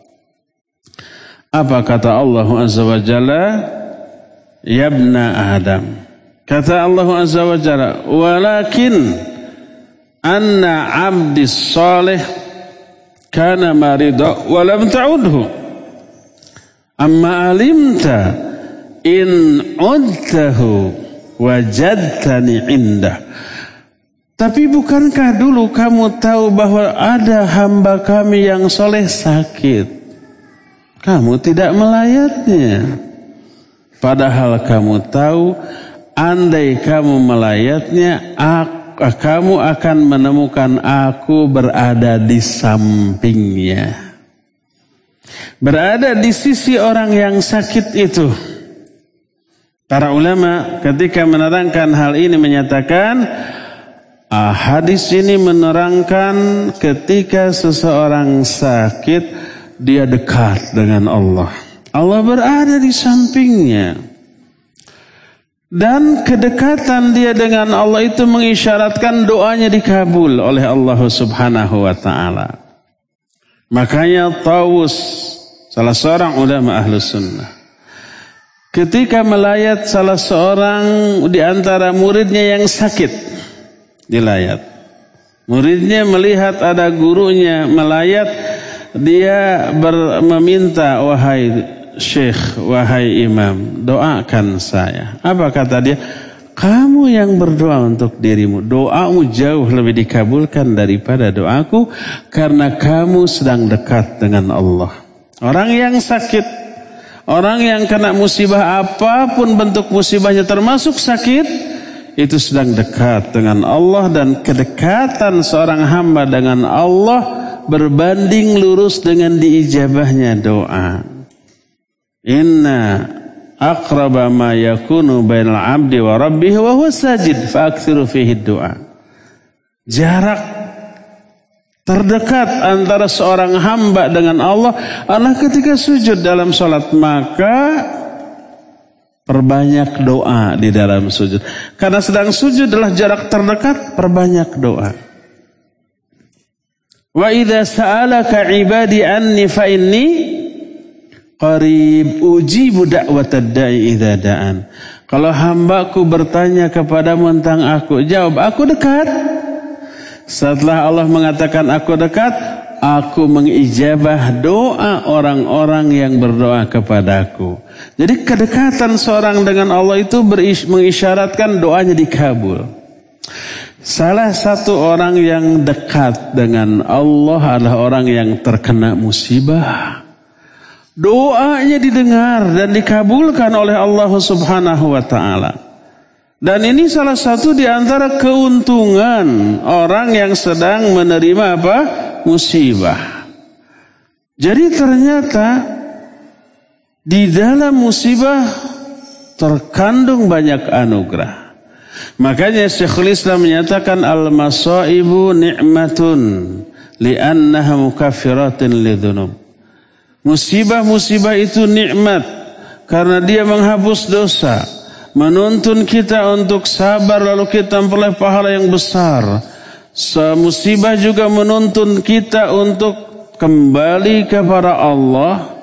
Apa kata Allah Azza wa Jalla? Ya ibna Adam. Kata Allah Azza wa Jalla, walakin anna abdi salih kana marida wa lam ta'udhu. Amma alimta in udtahu wajadtani indah. Tapi bukankah dulu kamu tahu bahwa ada hamba kami yang soleh sakit, kamu tidak melayatnya? Padahal kamu tahu, andai kamu melayatnya, kamu akan menemukan aku berada di sampingnya. Berada di sisi orang yang sakit itu. Para ulama ketika menerangkan hal ini menyatakan, ah, hadis ini menerangkan ketika seseorang sakit, dia dekat dengan Allah. Allah berada di sampingnya. Dan kedekatan dia dengan Allah itu mengisyaratkan doanya dikabul oleh Allah Subhanahu wa ta'ala. Makanya Tawus, salah seorang ulama Ahlus Sunnah, ketika melayat salah seorang di antara muridnya yang sakit, dilayat. Muridnya melihat ada gurunya melayat, dia ber, meminta, wahai syekh, wahai imam, doakan saya. Apa kata dia? Kamu yang berdoa untuk dirimu, doamu jauh lebih dikabulkan daripada doaku, karena kamu sedang dekat dengan Allah. Orang yang sakit, orang yang kena musibah apapun bentuk musibahnya termasuk sakit, itu sedang dekat dengan Allah, dan kedekatan seorang hamba dengan Allah berbanding lurus dengan diijabahnya doa. Inna aqraba ma yakunu bainal abdi wa rabbih wa huwa sajid fa'aksiru fihi doa. Jarak terdekat antara seorang hamba dengan Allah adalah ketika sujud dalam salat, maka perbanyak doa di dalam sujud. Karena sedang sujud adalah jarak terdekat, perbanyak doa. Wa idza sa'alaka 'ibadi anni fa inni qarib ujibu da'watad da'i idza da'an. Kalau hambaku bertanya kepadamu tentang aku, jawab aku dekat. Setelah Allah mengatakan aku dekat, aku mengijabah doa orang-orang yang berdoa kepadaku. Jadi kedekatan seorang dengan Allah itu mengisyaratkan doanya dikabul. Salah satu orang yang dekat dengan Allah adalah orang yang terkena musibah. Doanya didengar dan dikabulkan oleh Allah Subhanahu wa ta'ala. Dan ini salah satu di antara keuntungan orang yang sedang menerima apa? Musibah. Jadi ternyata di dalam musibah terkandung banyak anugerah. Makanya Syekhul Islam menyatakan al-masaibu ni'matun li'annaha mukaffiratun lidhunub. Musibah-musibah itu nikmat karena dia menghapus dosa, menuntun kita untuk sabar lalu kita memperoleh pahala yang besar. Musibah juga menuntun kita untuk kembali kepada Allah,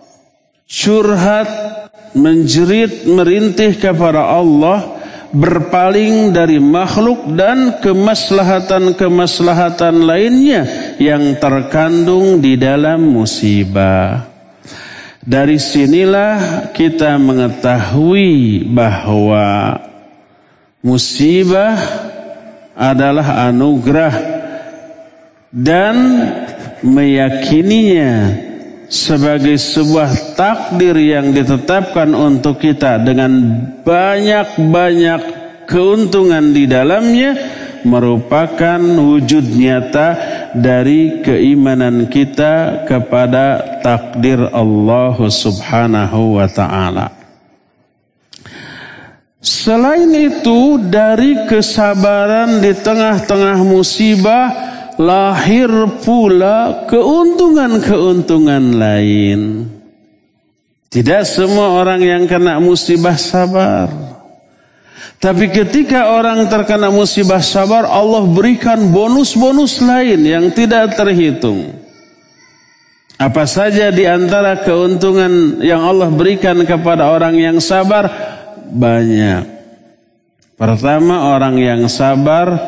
curhat, menjerit, merintih kepada Allah, berpaling dari makhluk dan kemaslahatan-kemaslahatan lainnya yang terkandung di dalam musibah. Dari sinilah kita mengetahui bahwa musibah adalah anugerah dan meyakininya sebagai sebuah takdir yang ditetapkan untuk kita dengan banyak-banyak keuntungan di dalamnya, merupakan wujud nyata dari keimanan kita kepada takdir Allah Subhanahu wa ta'ala. Selain itu, dari kesabaran di tengah-tengah musibah lahir pula keuntungan-keuntungan lain. Tidak semua orang yang kena musibah sabar. Tapi ketika orang terkena musibah sabar, Allah berikan bonus-bonus lain yang tidak terhitung. Apa saja di antara keuntungan yang Allah berikan kepada orang yang sabar? Banyak. Pertama, orang yang sabar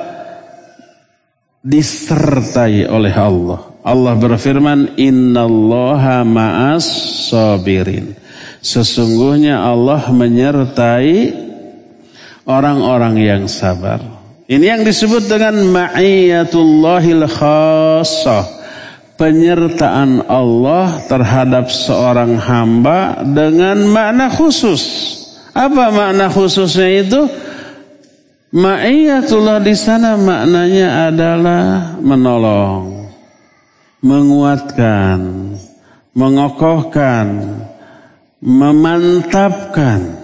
disertai oleh Allah. Allah berfirman, innallaha ma'as sabirin. Sesungguhnya Allah menyertai orang-orang yang sabar. Ini yang disebut dengan ma'iyatullahil khassah. Penyertaan Allah terhadap seorang hamba dengan makna khusus. Apa makna khususnya itu? Ma'iyatullah di sana maknanya adalah menolong, menguatkan, mengokohkan, memantapkan.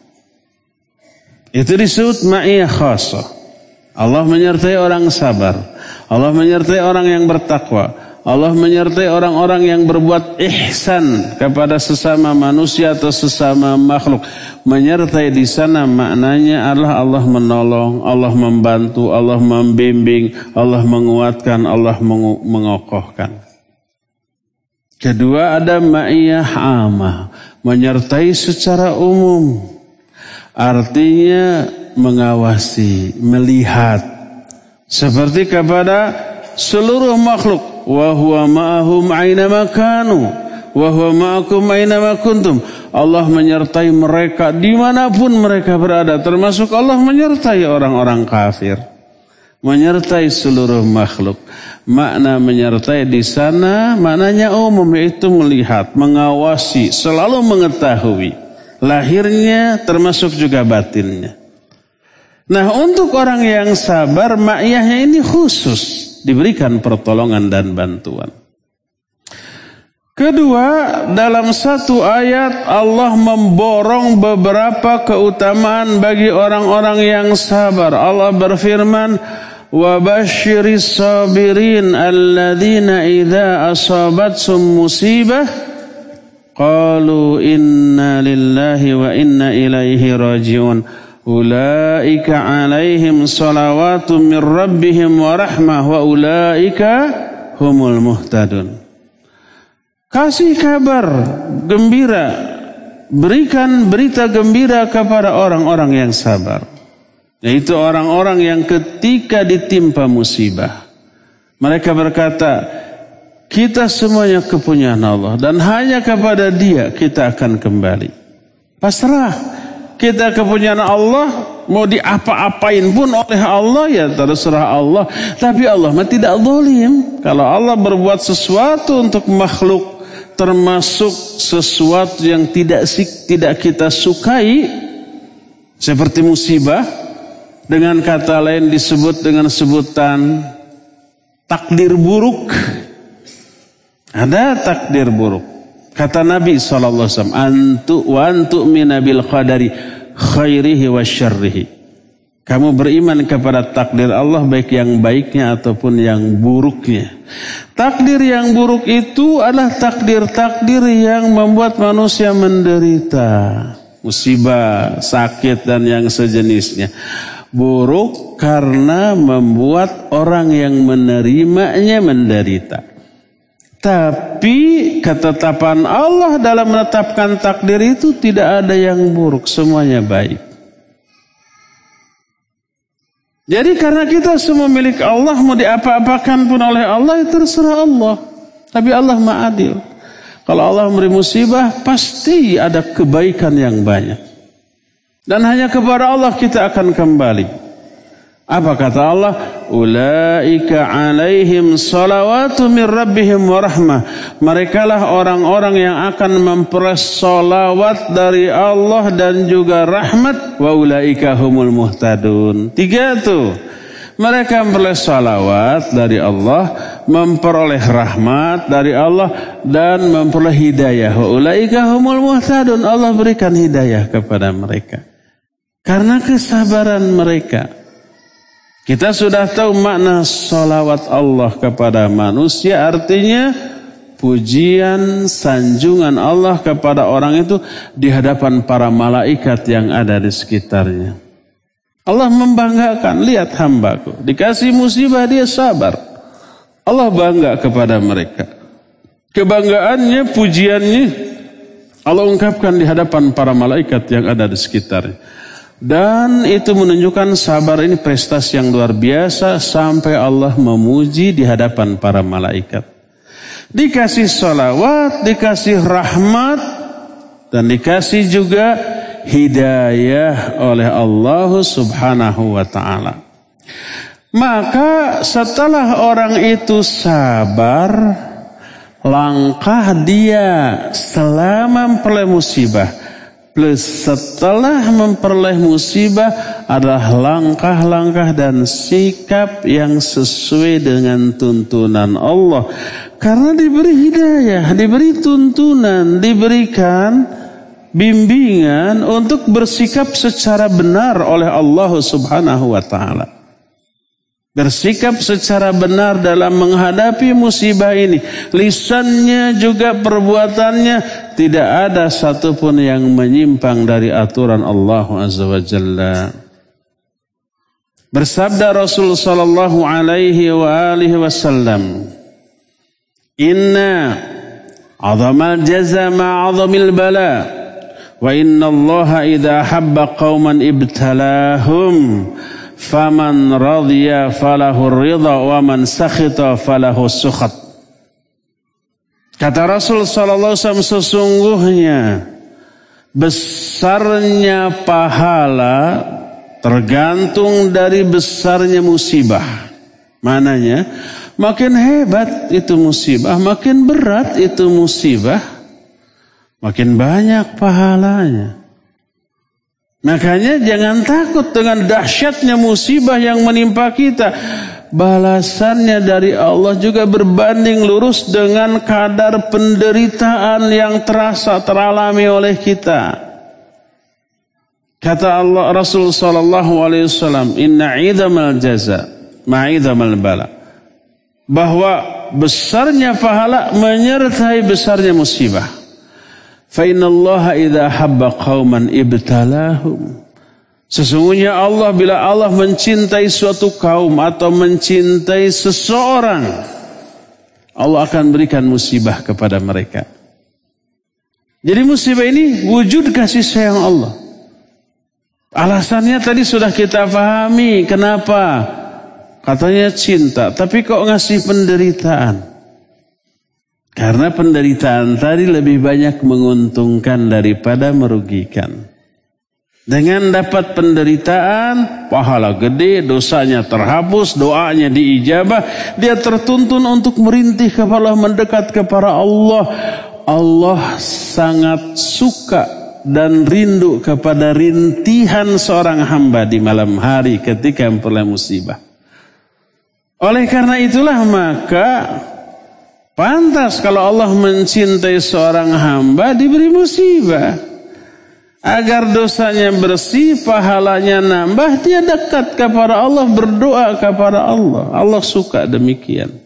Itu disebut ma'iyah khasah. Allah menyertai orang sabar. Allah menyertai orang yang bertakwa. Allah menyertai orang-orang yang berbuat ihsan kepada sesama manusia atau sesama makhluk. Menyertai di sana maknanya adalah Allah menolong, Allah membantu, Allah membimbing, Allah menguatkan, Allah mengokohkan. Kedua ada ma'iyah amah, menyertai secara umum. Artinya mengawasi, melihat seperti kepada seluruh makhluk. Wa huwa ma'ahum aina ma kanu wa huwa ma'akum aina ma kuntum. Allah menyertai mereka dimanapun mereka berada, termasuk Allah menyertai orang-orang kafir, menyertai seluruh makhluk. Makna menyertai di sana maknanya umum, yaitu melihat, mengawasi, selalu mengetahui. Lahirnya termasuk juga batinnya. Nah, untuk orang yang sabar, ma'iyahnya ini khusus, diberikan pertolongan dan bantuan. Kedua, dalam satu ayat Allah memborong beberapa keutamaan bagi orang-orang yang sabar. Allah berfirman, wa basyiris sabirin alladzina idza asabatsum musibah qalu inna lillahi wa inna ilaihi rajiun ulaika alaihim salawatu min rabbihim wa rahmah wa ulaika humul muhtadun. Kasih kabar gembira, berikan berita gembira kepada orang-orang yang sabar, yaitu orang-orang yang ketika ditimpa musibah mereka berkata, kita semuanya kepunyaan Allah dan hanya kepada Dia kita akan kembali. Pasrah, kita kepunyaan Allah, mau diapa-apain pun oleh Allah ya terserah Allah. Tapi Allah mah tidak zalim. Kalau Allah berbuat sesuatu untuk makhluk, termasuk sesuatu yang tidak tidak kita sukai, seperti musibah, dengan kata lain disebut dengan sebutan takdir buruk. Ada takdir buruk. Kata Nabi shallallahu alaihi wasallam, antu wa antu'mina bil qadari khairihi wa syarrihi. Kamu beriman kepada takdir Allah, baik yang baiknya ataupun yang buruknya. Takdir yang buruk itu adalah takdir-takdir yang membuat manusia menderita, musibah, sakit dan yang sejenisnya. Buruk karena membuat orang yang menerimanya menderita. Tapi ketetapan Allah dalam menetapkan takdir itu tidak ada yang buruk, semuanya baik. Jadi karena kita semua milik Allah, mau diapa-apakan pun oleh Allah, itu terserah Allah. Tapi Allah Maha Adil. Kalau Allah memberi musibah, pasti ada kebaikan yang banyak. Dan hanya kepada Allah kita akan kembali. Apa kata Allah? Ulaika alaihim salawatu min rabbihim wa rahmah. Merekalah orang-orang yang akan memperoleh salawat dari Allah dan juga rahmat. Wa ulaika humul muhtadun. Tiga itu. Mereka memperoleh salawat dari Allah, memperoleh rahmat dari Allah, dan memperoleh hidayah. Wa ulaika humul muhtadun. Allah berikan hidayah kepada mereka karena kesabaran mereka. Kita sudah tahu makna salawat Allah kepada manusia, artinya pujian, sanjungan Allah kepada orang itu di hadapan para malaikat yang ada di sekitarnya. Allah membanggakan, lihat hambaku, dikasih musibah dia sabar. Allah bangga kepada mereka. Kebanggaannya, pujiannya Allah ungkapkan di hadapan para malaikat yang ada di sekitarnya. Dan itu menunjukkan sabar ini prestasi yang luar biasa sampai Allah memuji di hadapan para malaikat. Dikasih salawat, dikasih rahmat, dan dikasih juga hidayah oleh Allah subhanahu wa ta'ala. Maka setelah orang itu sabar, langkah dia selama memperoleh musibah plus setelah memperoleh musibah adalah langkah-langkah dan sikap yang sesuai dengan tuntunan Allah. Karena diberi hidayah, diberi tuntunan, diberikan bimbingan untuk bersikap secara benar oleh Allah Subhanahu wa taala. Bersikap secara benar dalam menghadapi musibah ini. Lisannya juga perbuatannya tidak ada satupun yang menyimpang dari aturan Allah Azza wa Jalla. Bersabda Rasul sallallahu alaihi wa alihi wasallam, "Inna 'azamal jaza ma'azamil bala, wa inna Allah idza habba qauman ibtalahum." Faman radhiya falahu ridha wa man sakhita falahu sukhat. Kata Rasul sallallahu alaihi wasallam, sesungguhnya besarnya pahala tergantung dari besarnya musibah. Mananya, makin hebat itu musibah, makin berat itu musibah, makin banyak pahalanya. Makanya jangan takut dengan dahsyatnya musibah yang menimpa kita. Balasannya dari Allah juga berbanding lurus dengan kadar penderitaan yang terasa teralami oleh kita. Kata Allah Rasul sallallahu alaihi wasallam, "Inna 'idzamal jaza ma'idzamal bala." Bahwa besarnya pahala menyertai besarnya musibah. Fa innallaha idza habba qauman ibtalahum. Sesungguhnya Allah bila Allah mencintai suatu kaum atau mencintai seseorang, Allah akan berikan musibah kepada mereka. Jadi musibah ini wujud kasih sayang Allah. Alasannya tadi sudah kita pahami. Kenapa? Katanya cinta, tapi kok ngasih penderitaan? Karena penderitaan tadi lebih banyak menguntungkan daripada merugikan. Dengan dapat penderitaan, pahala gede, dosanya terhapus, doanya diijabah, dia tertuntun untuk merintih kepada mendekat kepada Allah. Allah sangat suka dan rindu kepada rintihan seorang hamba di malam hari ketika memperoleh musibah. Oleh karena itulah maka pantas kalau Allah mencintai seorang hamba diberi musibah. Agar dosanya bersih, pahalanya nambah, dia dekat kepada Allah, berdoa kepada Allah. Allah suka demikian.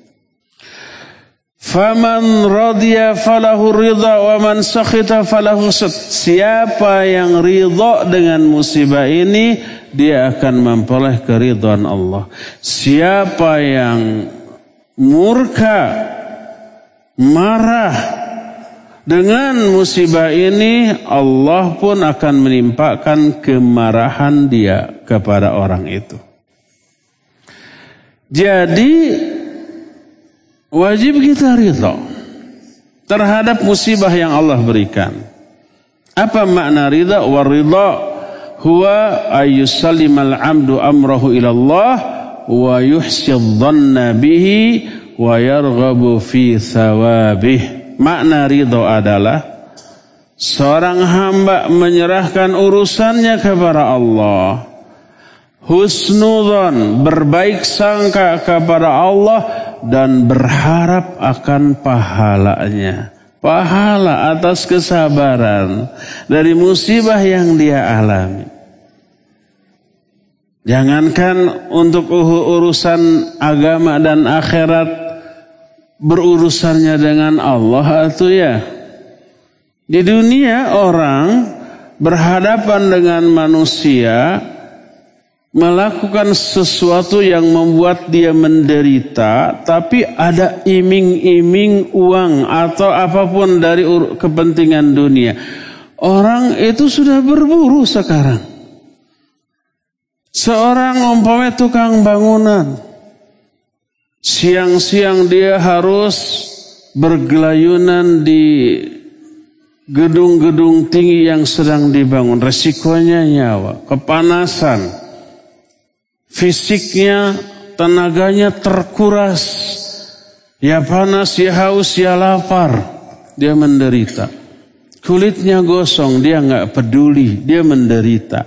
Faman radiya falahu ridha wa man sakhita falahu sukhat. Siapa yang ridha dengan musibah ini, dia akan memperoleh keridhaan Allah. Siapa yang murka, marah dengan musibah ini, Allah pun akan menimpakan kemarahan dia kepada orang itu. Jadi wajib kita ridha terhadap musibah yang Allah berikan. Apa makna ridha? Waridha huwa ayyusallimal amdu amrahu ilallah wa yuhsidh dhanna bihi wa yarghabu fi thawabih. Makna ridho adalah seorang hamba menyerahkan urusannya kepada Allah. Husnudzon, berbaik sangka kepada Allah dan berharap akan pahalanya. Pahala atas kesabaran dari musibah yang dia alami. Jangankan untuk urusan agama dan akhirat, berurusannya dengan Allah atau ya. Di dunia orang berhadapan dengan manusia, melakukan sesuatu yang membuat dia menderita, tapi ada iming-iming uang atau apapun dari kepentingan dunia. Orang itu sudah berburu sekarang. Seorang umpamanya tukang bangunan, siang-siang dia harus bergelayunan di gedung-gedung tinggi yang sedang dibangun. Resikonya nyawa, kepanasan, fisiknya, tenaganya terkuras. Ya panas, ya haus, ya lapar, dia menderita. kulitnya gosong, dia nggak peduli, dia menderita.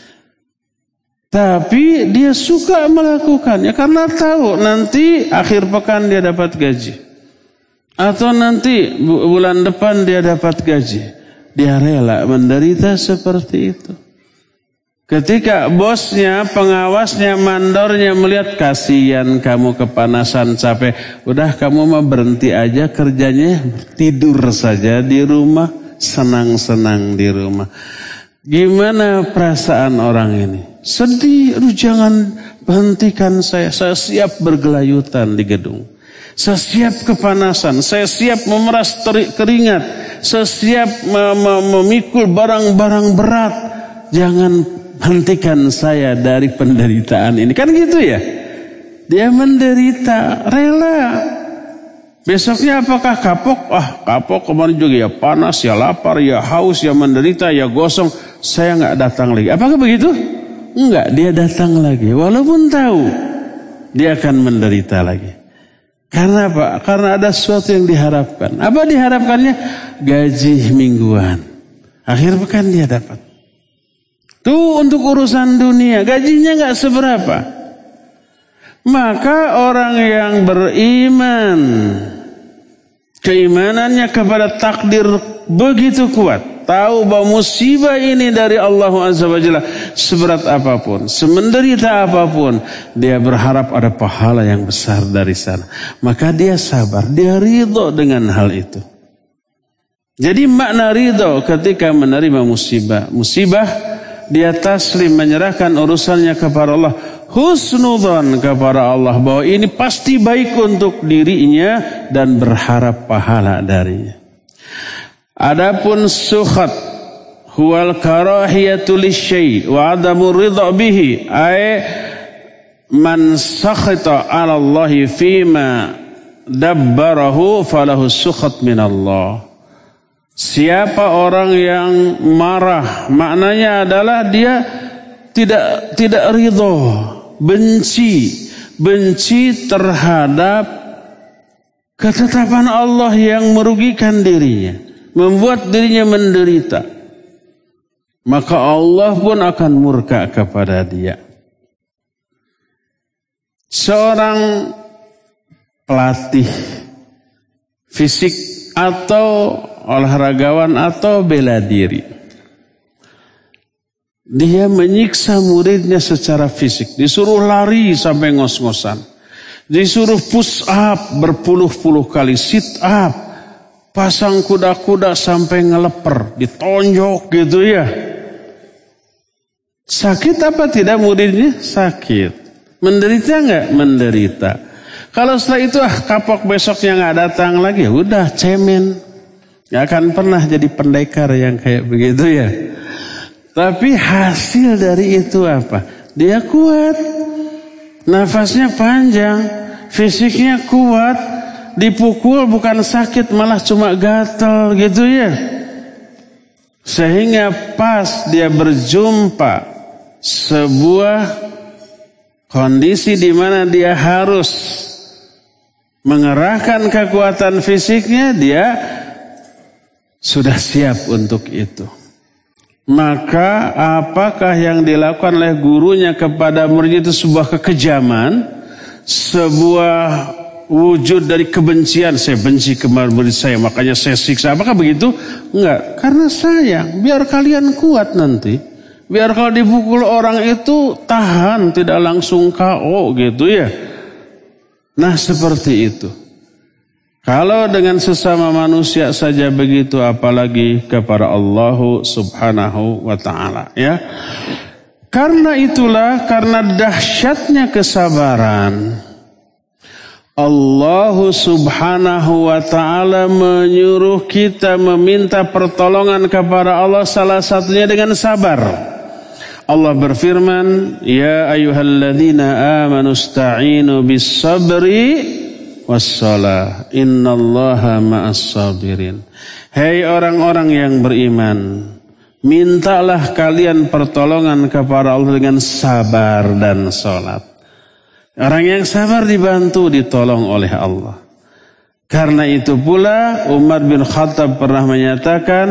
Tapi dia suka melakukannya karena tahu nanti akhir pekan dia dapat gaji. Atau nanti bulan depan dia dapat gaji. Dia rela menderita seperti itu. Ketika bosnya, pengawasnya, mandornya melihat kasihan kamu kepanasan capek. Udah kamu mah berhenti aja kerjanya, tidur saja di rumah, senang-senang di rumah. Gimana perasaan orang ini? Sedih, aduh jangan hentikan saya. Saya siap bergelayutan di gedung. Saya siap kepanasan, saya siap memeras keringat, saya siap memikul barang-barang berat. Jangan hentikan saya dari penderitaan ini. Kan gitu ya? Dia menderita, rela. Besoknya apakah kapok? Ah, kapok kemarin juga ya panas, ya lapar, ya haus, ya menderita, ya gosong. Saya nggak datang lagi. Apakah begitu? Enggak, dia datang lagi. Walaupun tahu dia akan menderita lagi. Karena apa? Karena ada sesuatu yang diharapkan. Apa diharapkannya? Gaji mingguan. Akhir pekan dia dapat. Tuh untuk urusan dunia, gajinya nggak seberapa. Maka orang yang beriman, keimanannya kepada takdir begitu kuat. Tahu bahwa musibah ini dari Allah Azza wa Jalla, seberat apapun, semenderita apapun, dia berharap ada pahala yang besar dari sana. Maka dia sabar, dia ridho dengan hal itu. Jadi makna ridho ketika menerima musibah. Musibah, dia taslim, menyerahkan urusannya kepada Allah. Husnudzan kepada Allah bahwa ini pasti baik untuk dirinya dan berharap pahala darinya. Adapun sukhat huwal karahiyatu lisyai' wa adamu ridha bihi, ay man sakhata 'ala Allah fima dabbarahu falahu sukhat min Allah. Siapa orang yang marah, maknanya adalah dia tidak tidak ridha, benci, benci terhadap ketetapan Allah yang merugikan dirinya, membuat dirinya menderita. Maka Allah pun akan murka kepada dia. Seorang pelatih fisik atau olahragawan atau bela diri, dia menyiksa muridnya secara fisik. Disuruh lari sampai ngos-ngosan, disuruh push up berpuluh-puluh kali, sit up, pasang kuda-kuda sampai ngeleper, ditonjok gitu ya. Sakit apa tidak muridnya? Sakit. Menderita enggak? Menderita. Kalau setelah itu ah kapok, besoknya enggak datang lagi, ya udah cemen. Enggak akan pernah jadi pendekar yang kayak begitu ya. Tapi hasil dari itu apa? Dia kuat. Nafasnya panjang, fisiknya kuat. Dipukul bukan sakit, malah cuma gatal gitu ya. Sehingga pas dia berjumpa sebuah kondisi di mana dia harus mengerahkan kekuatan fisiknya, dia sudah siap untuk itu. Maka apakah yang dilakukan oleh gurunya kepada murid itu sebuah kekejaman, sebuah wujud dari kebencian? Saya benci kepada murid saya, makanya saya siksa. Apakah begitu? Enggak, karena sayang, biar kalian kuat nanti. Biar kalau dipukul orang itu tahan, tidak langsung K O gitu ya. Nah seperti itu. Kalau dengan sesama manusia saja begitu, apalagi kepada Allah Subhanahu wa ta'ala ya. Karena itulah, karena dahsyatnya kesabaran, Allah Subhanahu wa ta'ala menyuruh kita meminta pertolongan kepada Allah, salah satunya dengan sabar. Allah berfirman, ya ayyuhalladzina amanu ista'inu bis sabri wassalah, innallaha ma'as sabirin. Hei orang-orang yang beriman, mintalah kalian pertolongan kepada Allah dengan sabar dan salat. Orang yang sabar dibantu, ditolong oleh Allah. Karena itu pula Umar bin Khattab pernah menyatakan,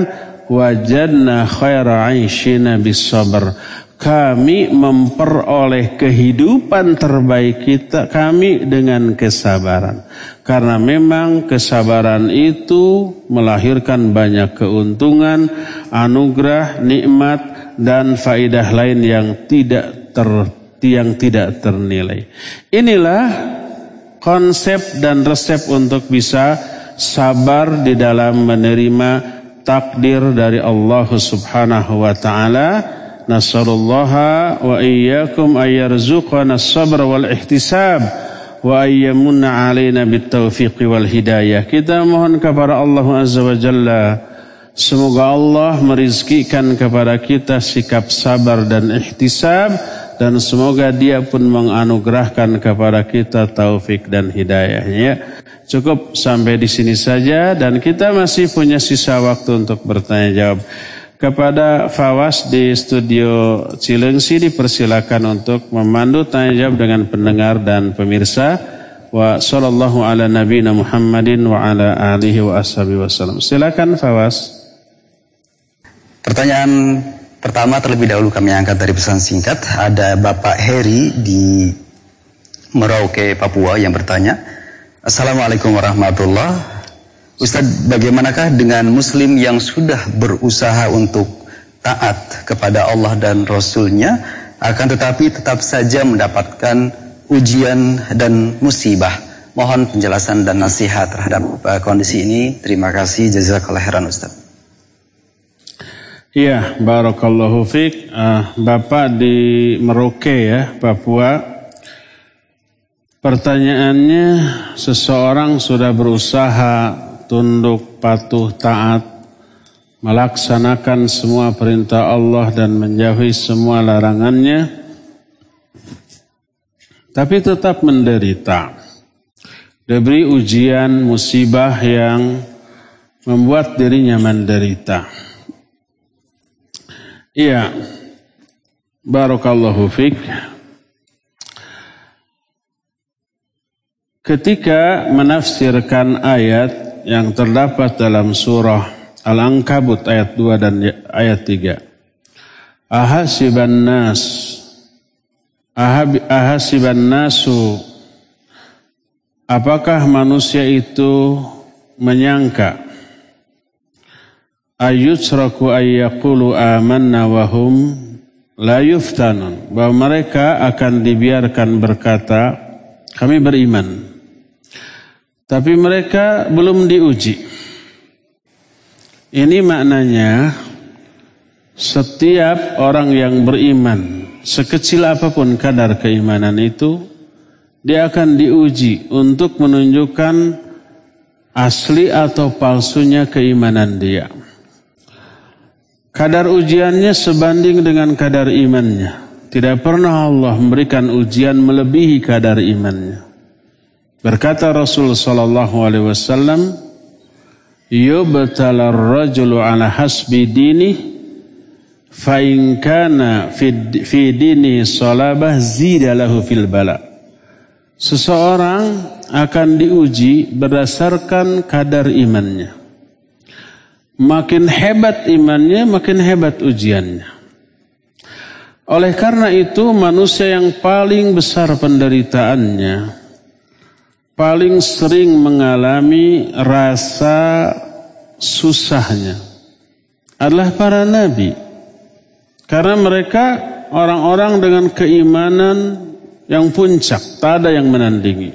wajadna khaira 'aishina bis-sabr. Kami memperoleh kehidupan terbaik kita kami dengan kesabaran. Karena memang kesabaran itu melahirkan banyak keuntungan, anugerah, nikmat dan faidah lain yang tidak ter, yang tidak ternilai. Inilah konsep dan resep untuk bisa sabar di dalam menerima takdir dari Allah Subhanahu wa taala. Nasallallahu wa iyyakum ayyarzuqana as-sabra wal ihtisab wa ayyamunna alaina bitaufiqi wal hidayah. Kita mohon kepada Allah Azza wa Jalla, semoga Allah merizkikan kepada kita sikap sabar dan ihtisab, dan semoga Dia pun menganugerahkan kepada kita taufik dan hidayahnya. Cukup sampai di sini saja, dan kita masih punya sisa waktu untuk bertanya jawab. Kepada Fawas di studio Cilengsi dipersilakan untuk memandu tanya jawab dengan pendengar dan pemirsa. Wa sallallahu ala nabiyina Muhammadin wa ala alihi wa ashabihi wasallam. Silakan Fawas. Pertanyaan pertama terlebih dahulu kami angkat dari pesan singkat. Ada Bapak Heri di Merauke, Papua yang bertanya, Assalamualaikum warahmatullahi wabarakatuh. Ustaz, bagaimanakah dengan muslim yang sudah berusaha untuk taat kepada Allah dan Rasulnya, akan tetapi tetap saja mendapatkan ujian dan musibah? Mohon penjelasan dan nasihat terhadap uh, kondisi ini. Terima kasih, jazakallahu khairan Ustaz. Iya, barakallahu fiik. Uh, Bapak di Merauke ya, Papua. Pertanyaannya, seseorang sudah berusaha tunduk, patuh, taat, melaksanakan semua perintah Allah dan menjauhi semua larangannya, tapi tetap menderita, diberi ujian, musibah yang membuat dirinya menderita. Iya, barakallahu fiik. Ketika menafsirkan ayat yang terdapat dalam surah Al-Ankabut ayat dua dan ayat tiga. Ahasiban nas ahasiban nasu, apakah manusia itu menyangka ayyutraku ayyaqulu amanna wa hum la yuftanun, bahwa mereka akan dibiarkan berkata kami beriman, tapi mereka belum diuji. Ini maknanya setiap orang yang beriman, sekecil apapun kadar keimanan itu, dia akan diuji untuk menunjukkan asli atau palsunya keimanan dia. Kadar ujiannya sebanding dengan kadar imannya. Tidak pernah Allah memberikan ujian melebihi kadar imannya. Berkata Rasul sallallahu alaihi wasallam, "Yubtalar rajulu ala hasbi dini, fa in kana fi dini salabah zida lahu fil bala." Seseorang akan diuji berdasarkan kadar imannya. Makin hebat imannya, makin hebat ujiannya. Oleh karena itu, manusia yang paling besar penderitaannya, paling sering mengalami rasa susahnya adalah para nabi. Karena mereka orang-orang dengan keimanan yang puncak, tak ada yang menandingi.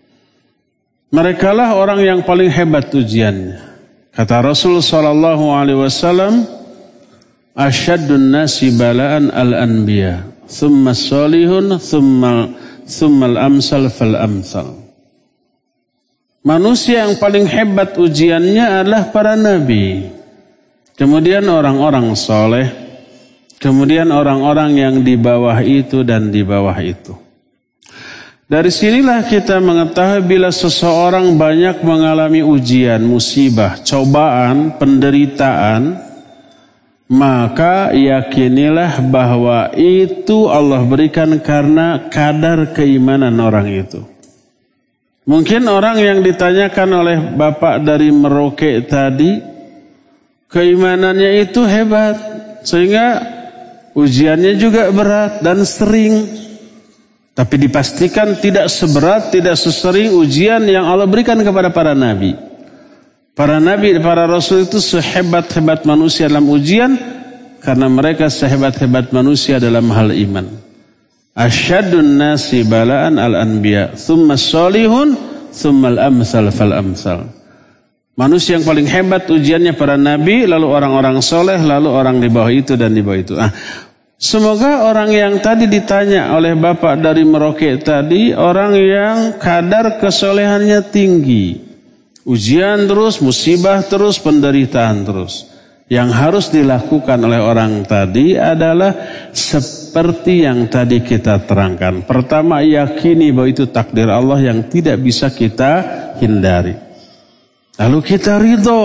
Merekalah orang yang paling hebat ujiannya. Kata Rasul sallallahu alaihi wasallam, "Asyaddun nasi bala'an al-anbiya, thumma salihun, thumma thumma al-amsal fal-amsal." Manusia yang paling hebat ujiannya adalah para nabi. Kemudian orang-orang soleh. Kemudian orang-orang yang di bawah itu dan di bawah itu. Dari sinilah kita mengetahui bila seseorang banyak mengalami ujian, musibah, cobaan, penderitaan, maka yakinilah bahwa itu Allah berikan karena kadar keimanan orang itu. Mungkin orang yang ditanyakan oleh Bapak dari Merauke tadi, Keimanannya itu hebat, sehingga ujiannya juga berat dan sering. Tapi dipastikan tidak seberat, tidak sesering ujian yang Allah berikan kepada para nabi. Para nabi, para rasul itu sehebat-hebat manusia dalam ujian, karena mereka sehebat-hebat manusia dalam hal iman. Asyadun nasi bala'an al-anbiya, thumma sholihun, thumma al-amsal fal-amsal. Manusia yang paling hebat ujiannya para nabi, lalu orang-orang soleh, lalu orang di bawah itu dan di bawah itu. Ah, semoga orang yang tadi ditanya oleh Bapak dari Merauke tadi, orang yang kadar kesolehannya tinggi. Ujian terus, musibah terus, penderitaan terus. Yang harus dilakukan oleh orang tadi adalah seperti yang tadi kita terangkan. Pertama, yakini bahwa itu takdir Allah yang tidak bisa kita hindari. Lalu kita ridho.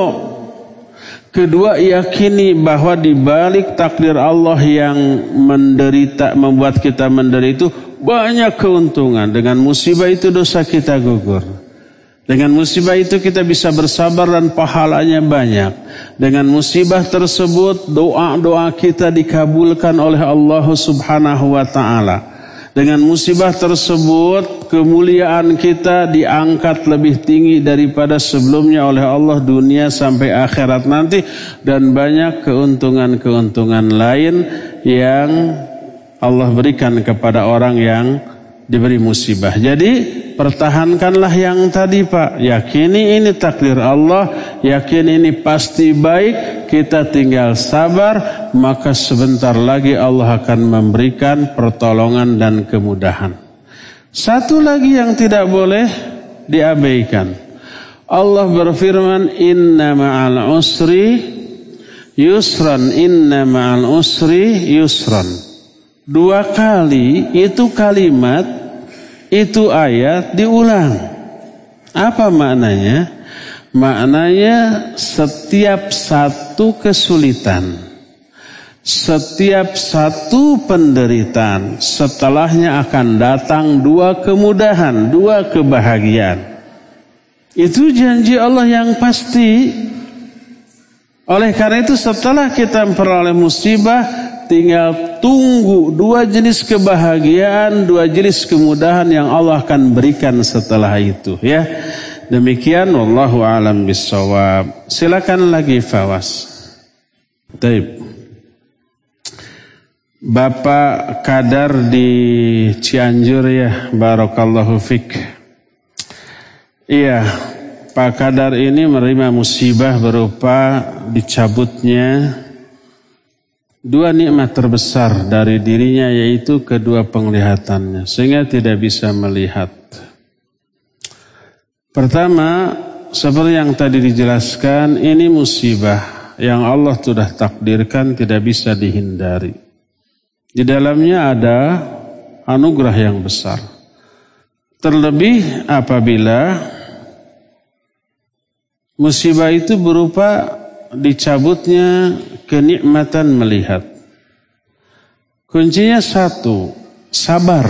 Kedua, yakini bahwa di balik takdir Allah yang menderita, membuat kita menderita itu banyak keuntungan. Dengan musibah itu dosa kita gugur. Dengan musibah itu kita bisa bersabar dan pahalanya banyak. Dengan musibah tersebut doa-doa kita dikabulkan oleh Allah Subhanahu wa ta'ala. Dengan musibah tersebut kemuliaan kita diangkat lebih tinggi daripada sebelumnya oleh Allah dunia sampai akhirat nanti. Dan banyak keuntungan-keuntungan lain yang Allah berikan kepada orang yang diberi musibah. Jadi pertahankanlah yang tadi Pak. Yakini ini takdir Allah. Yakini ini pasti baik. Kita tinggal sabar. Maka sebentar lagi Allah akan memberikan pertolongan dan kemudahan. Satu lagi yang tidak boleh diabaikan. Allah berfirman, Inna ma'al usri yusran. Inna ma'al usri yusran. Dua kali itu kalimat, itu ayat diulang. Apa maknanya? Maknanya setiap satu kesulitan, setiap satu penderitaan, setelahnya akan datang dua kemudahan, dua kebahagiaan. Itu janji Allah yang pasti. Oleh karena itu setelah kita memperoleh musibah, tinggal tunggu dua jenis kebahagiaan, dua jenis kemudahan yang Allah akan berikan setelah itu. Ya, demikian. Wallahu a'lam bissawab. Silakan lagi Fawas. Taib. Bapak Kadar di Cianjur ya, barakallahu fik. Iya, Pak Kadar ini menerima musibah berupa dicabutnya dua nikmat terbesar dari dirinya, yaitu kedua penglihatannya, sehingga tidak bisa melihat. Pertama, seperti yang tadi dijelaskan, ini musibah yang Allah sudah takdirkan, tidak bisa dihindari. Di dalamnya ada anugerah yang besar. Terlebih apabila musibah itu berupa dicabutnya kenikmatan melihat. Kuncinya satu, sabar.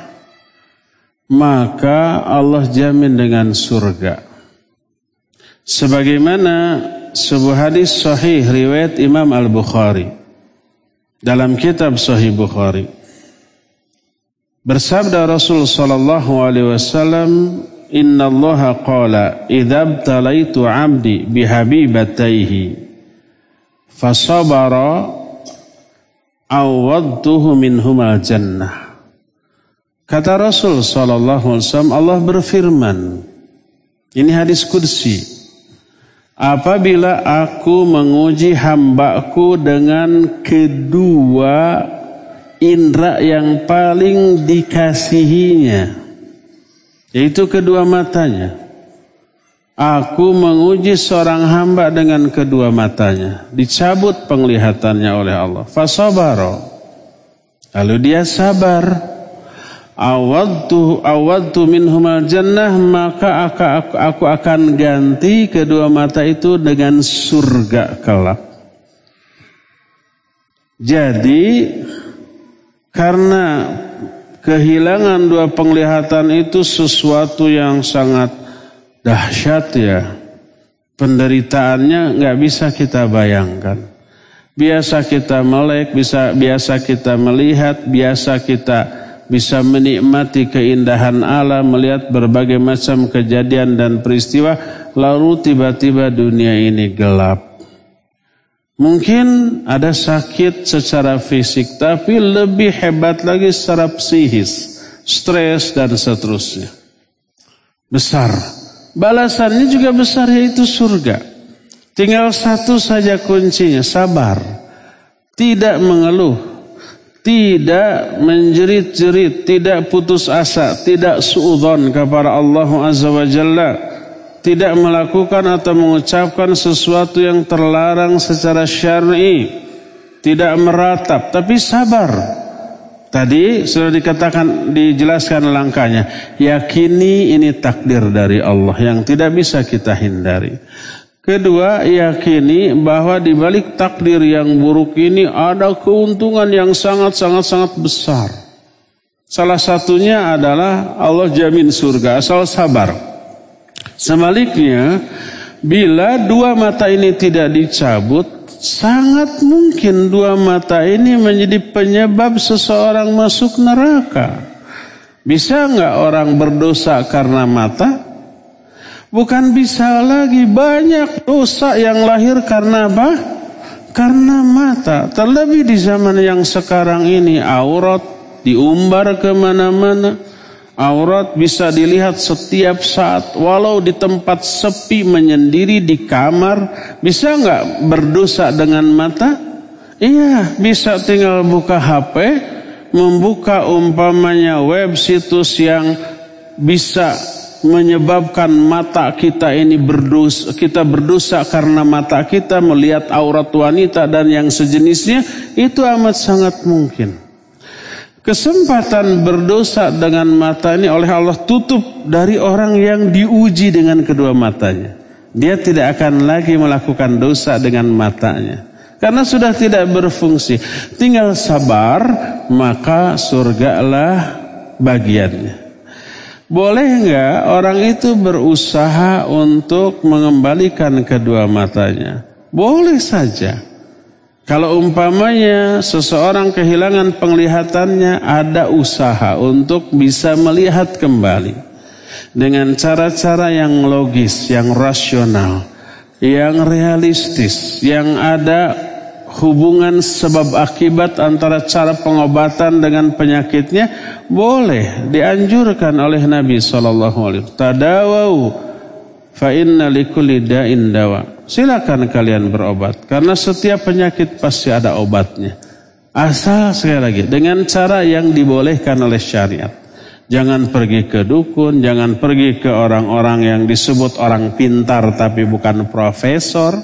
Maka Allah jamin dengan surga. Sebagaimana sebuah hadis sahih riwayat Imam Al-Bukhari dalam kitab Sahih Bukhari. Bersabda Rasul sallallahu alaihi wasallam, Inna Allah qala idza btalaitu 'abdi bihabibataihi fasabara awadtuhu minhumal jannah. Kata Rasul sallallahu alaihi wasallam, Allah berfirman, ini hadis qudsi, apabila aku menguji hambaku dengan kedua indera yang paling dikasihinya, yaitu kedua matanya. Aku menguji seorang hamba dengan kedua matanya, dicabut penglihatannya oleh Allah. Fasabara, lalu dia sabar. Awadtu awadtu minhumal jannah, maka aku, aku akan ganti kedua mata itu dengan surga kelak. Jadi karena kehilangan dua penglihatan itu sesuatu yang sangat dahsyat ya. Penderitaannya nggak bisa kita bayangkan. Biasa kita melek, bisa biasa kita melihat, biasa kita bisa menikmati keindahan alam, melihat berbagai macam kejadian dan peristiwa, lalu tiba-tiba dunia ini gelap. Mungkin ada sakit secara fisik, tapi lebih hebat lagi secara psikis, stres dan seterusnya. Besar. Balasannya juga besar, yaitu surga. Tinggal satu saja kuncinya, sabar. Tidak mengeluh, tidak menjerit-jerit, tidak putus asa, tidak suudzon kepada Allah Azza wa Jalla, tidak melakukan atau mengucapkan sesuatu yang terlarang secara syar'i, tidak meratap, tapi sabar. Tadi sudah dikatakan, dijelaskan langkahnya. Yakini ini takdir dari Allah yang tidak bisa kita hindari. Kedua, yakini bahwa di balik takdir yang buruk ini ada keuntungan yang sangat-sangat-sangat besar. Salah satunya adalah Allah jamin surga asal sabar. Sebaliknya, bila dua mata ini tidak dicabut, sangat mungkin dua mata ini menjadi penyebab seseorang masuk neraka. Bisa enggak orang berdosa karena mata? Bukan bisa lagi, banyak dosa yang lahir karena apa? Karena mata. Terlebih di zaman yang sekarang ini, aurat diumbar kemana-mana. Aurat bisa dilihat setiap saat, walau di tempat sepi, menyendiri di kamar. Bisa enggak berdosa dengan mata? Iya, bisa, tinggal buka H P, membuka umpamanya web situs yang bisa menyebabkan mata kita ini berdosa, kita berdosa karena mata kita melihat aurat wanita dan yang sejenisnya, itu amat sangat mungkin. Kesempatan berdosa dengan mata ini oleh Allah tutup dari orang yang diuji dengan kedua matanya. Dia tidak akan lagi melakukan dosa dengan matanya, karena sudah tidak berfungsi. Tinggal sabar, maka surgalah bagiannya. Boleh enggak orang itu berusaha untuk mengembalikan kedua matanya? Boleh saja. Kalau umpamanya seseorang kehilangan penglihatannya, ada usaha untuk bisa melihat kembali dengan cara-cara yang logis, yang rasional, yang realistis, yang ada hubungan sebab akibat antara cara pengobatan dengan penyakitnya. Boleh, dianjurkan oleh Nabi shallallahu alaihi wasallam. Tadawau fa inna likulli da'in dawa. Silakan kalian berobat, karena setiap penyakit pasti ada obatnya. Asal sekali lagi dengan cara yang dibolehkan oleh syariat. Jangan pergi ke dukun, jangan pergi ke orang-orang yang disebut orang pintar tapi bukan profesor.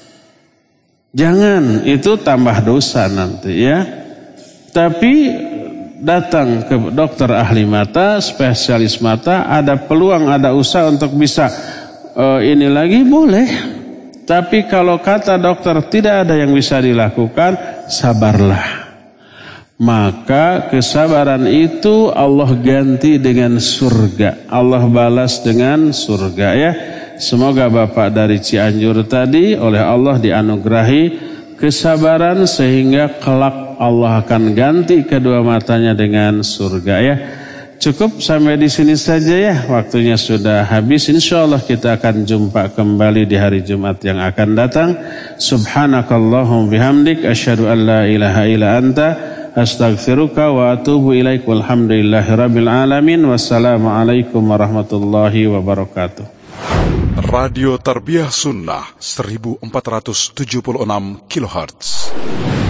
Jangan, itu tambah dosa nanti ya. Tapi datang ke dokter ahli mata, spesialis mata, ada peluang, ada usaha untuk bisa uh, ini lagi, boleh. Tapi kalau kata dokter tidak ada yang bisa dilakukan, sabarlah. Maka kesabaran itu Allah ganti dengan surga. Allah balas dengan surga ya. Semoga Bapak dari Cianjur tadi oleh Allah dianugerahi kesabaran sehingga kelak Allah akan ganti kedua matanya dengan surga ya. Cukup sampai di sini saja ya. Waktunya sudah habis. Insyaallah kita akan jumpa kembali di hari Jumat yang akan datang. Subhanakallahumma bihamdik asyhadu an la ilaha illa anta astaghfiruka wa atubu ilaik. Walhamdulillahirabbil alamin. Wassalamualaikum warahmatullahi wabarakatuh. Radio Tarbiyah Sunnah seribu empat ratus tujuh puluh enam kilohertz.